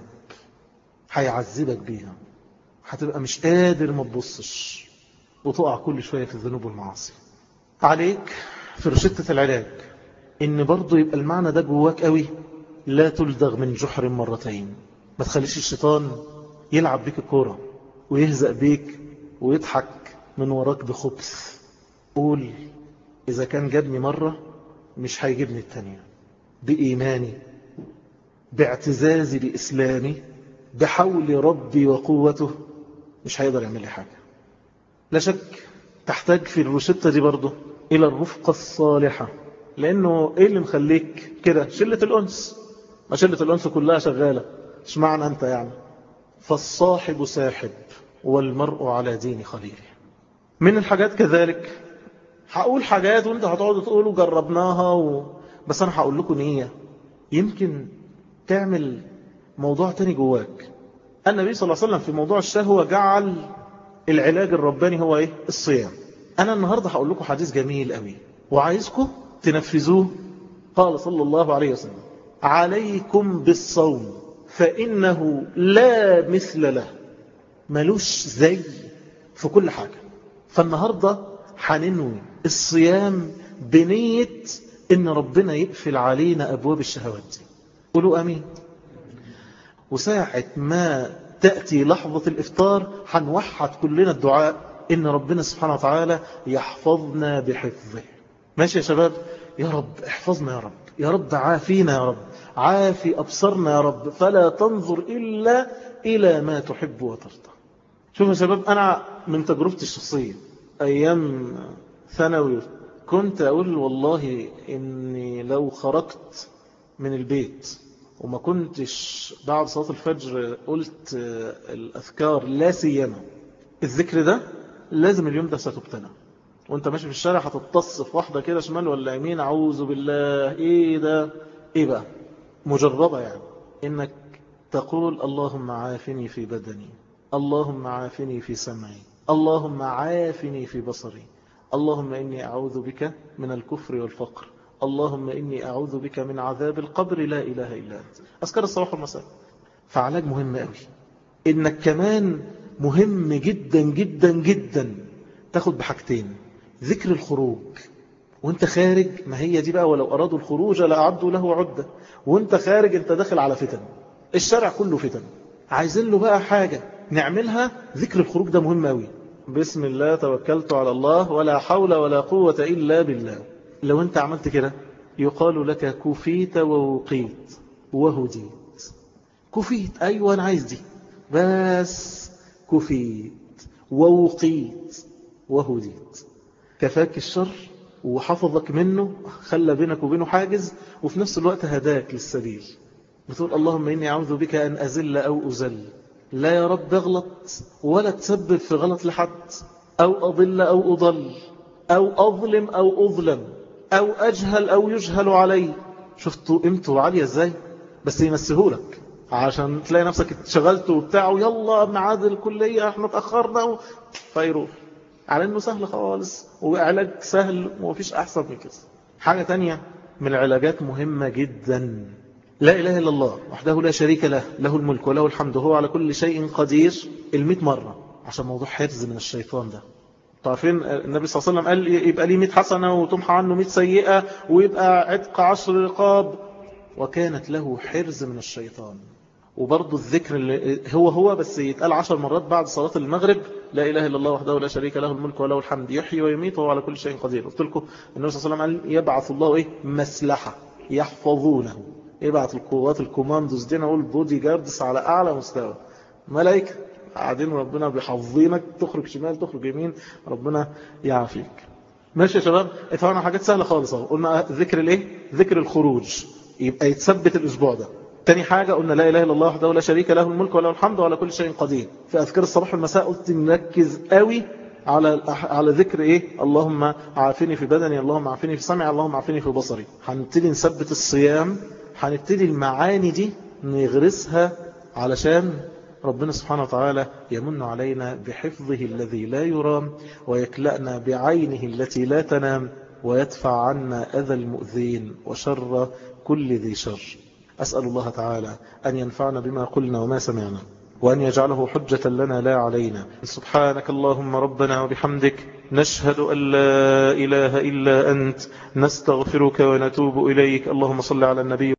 هيعذبك بيها، هتبقى مش قادر ما تبصش وتقع كل شوية في الذنوب والمعاصي. عليك في رشدة العلاج إن برضو يبقى المعنى ده جواك قوي. لا تلدغ من جحر مرتين. ما تخليش الشيطان يلعب بيك الكورة ويهزأ بيك ويضحك من وراك بخبث. قول إذا كان جابني مرة مش هيجيبني التانية. بإيماني، باعتزازي بإسلامي، بحول ربي وقوته مش هيقدر يعمل لي حاجة. لا شك تحتاج في الروشتة دي برضو إلى الرفقة الصالحة. لأنه إيه اللي مخليك كده؟ شلة الأنس. ما شلة الأنس كلها شغالة، مش معنى أنت يعني. فالصاحب ساحب والمرء على دين خليله. من الحاجات كذلك هقول حاجات وانت هتقعدوا تقولوا جربناها و... بس أنا هقول لكم نية يمكن تعمل موضوع تاني جواك. النبي صلى الله عليه وسلم في موضوع الشهوة جعل العلاج الرباني هو إيه؟ الصيام. أنا النهاردة هقول لكم حديث جميل قوي وعايزكم تنفذوه. قال صلى الله عليه وسلم عليكم بالصوم فإنه لا مثل له. ملوش زي في كل حاجة. فالنهاردة هننوي الصيام بنية إن ربنا يقفل علينا أبواب الشهوات دي. قولوا أمين. وساعة ما تأتي لحظة الإفطار هنوحد كلنا الدعاء إن ربنا سبحانه وتعالى يحفظنا بحفظه. ماشي يا شباب؟ يا رب احفظنا يا رب، يا رب عافينا يا رب، عافي أبصرنا يا رب، فلا تنظر إلا إلى ما تحب وترضى. شوف يا شباب، أنا من تجربتي الشخصية أيام ثانوي كنت أقول والله إني لو خرجت من البيت وما كنتش بعد صلاة الفجر قلت الأذكار لا سيما الذكر ده، لازم اليوم ده ستبتلى وانت ماشي في الشارع هتتص في واحدة كده شمال ولا يمين، أعوذ بالله ايه ده، ايه بقى مجربة يعني انك تقول اللهم عافني في بدني، اللهم عافني في سمعي، اللهم عافني في بصري، اللهم إني أعوذ بك من الكفر والفقر، اللهم إني أعوذ بك من عذاب القبر لا إله إلا أنت. أذكار الصباح والمساء. فعلاج مهم قوي إنك كمان مهم جدا جدا جدا تاخد بحاجتين: ذكر الخروج وانت خارج، ما هي دي بقى ولو أرادوا الخروج لأعدوا له عدة، وانت خارج انت داخل على فتن، الشارع كله فتن، عايزين له بقى حاجة نعملها. ذكر الخروج ده مهم قوي. بسم الله توكلت على الله ولا حول ولا قوة إلا بالله. لو انت عملت كده يقال لك كفيت ووقيت وهديت. كفيت، أيوة أنا عايز دي، بس كفيت ووقيت وهديت. كفاك الشر وحفظك منه، خلى بينك وبينه حاجز، وفي نفس الوقت هداك للسبيل. بتقول اللهم إني أعوذ بك أن أزل أو أزل، لا يا رب اغلط ولا تسبب في غلط لحد، أو أضل أو أضل، أو أظلم أو أظلم، أو أجهل أو يجهل علي. شفتوا قيمته عالية ازاي؟ بس يمسهولك عشان تلاقي نفسك اتشغلت وبتاع ويلا ميعاد الكلية احنا اتأخرنا و... فيروح على انه سهل خالص وعلاج سهل ومفيش احسن من كده. حاجة تانية من العلاجات مهمة جدا: لا إله إلا الله وحده لا شريك له، له الملك وله الحمد وهو على كل شيء قدير، المئة مرة، عشان موضوع حرز من الشيطان ده. تعرفين النبي صلى الله عليه وسلم قال يبقى ليه مئة حسنة وتمحى عنه مئة سيئة ويبقى عتق عشر رقاب، وكانت له حرز من الشيطان. وبرضه الذكر اللي هو هو بس يتقال عشر مرات بعد صلاة المغرب: لا إله إلا الله وحده لا شريك له الملك وله الحمد يحيي ويميت وهو على كل شيء قدير. قلت لكم النبي صلى الله عليه وسلم قال يبعث الله إيه مسلحة يحفظونه، يبعث القوات الكوماندوز دي، نقول بودي جاردس على أعلى مستوى، ملائكة قاعدين ربنا بيحفظينك، تخرج شمال تخرج يمين ربنا يعافيك. ماشي يا شباب، اتفقنا حاجات سهلة خالص اهو. قلنا ذكر الايه؟ ذكر الخروج يبقى يتثبت الاسبوع ده. تاني حاجة قلنا لا إله إلا الله وحده لا شريك له الملك وله الحمد وعلى كل شيء قدير. في أذكار الصباح والمساء قلت نركز قوي على على ذكر ايه؟ اللهم عافني في بدني، اللهم عافني في سمعي، اللهم عافني في بصري. هنبتدي نثبت الصيام، هنبتدي المعاني دي نغرسها علشان ربنا سبحانه وتعالى يمن علينا بحفظه الذي لا يرام، ويكلأنا بعينه التي لا تنام، ويدفع عنا أذى المؤذين وشر كل ذي شر. أسأل الله تعالى أن ينفعنا بما قلنا وما سمعنا، وأن يجعله حجة لنا لا علينا. سبحانك اللهم ربنا وبحمدك، نشهد أن لا إله إلا أنت، نستغفرك ونتوب إليك. اللهم صل على النبي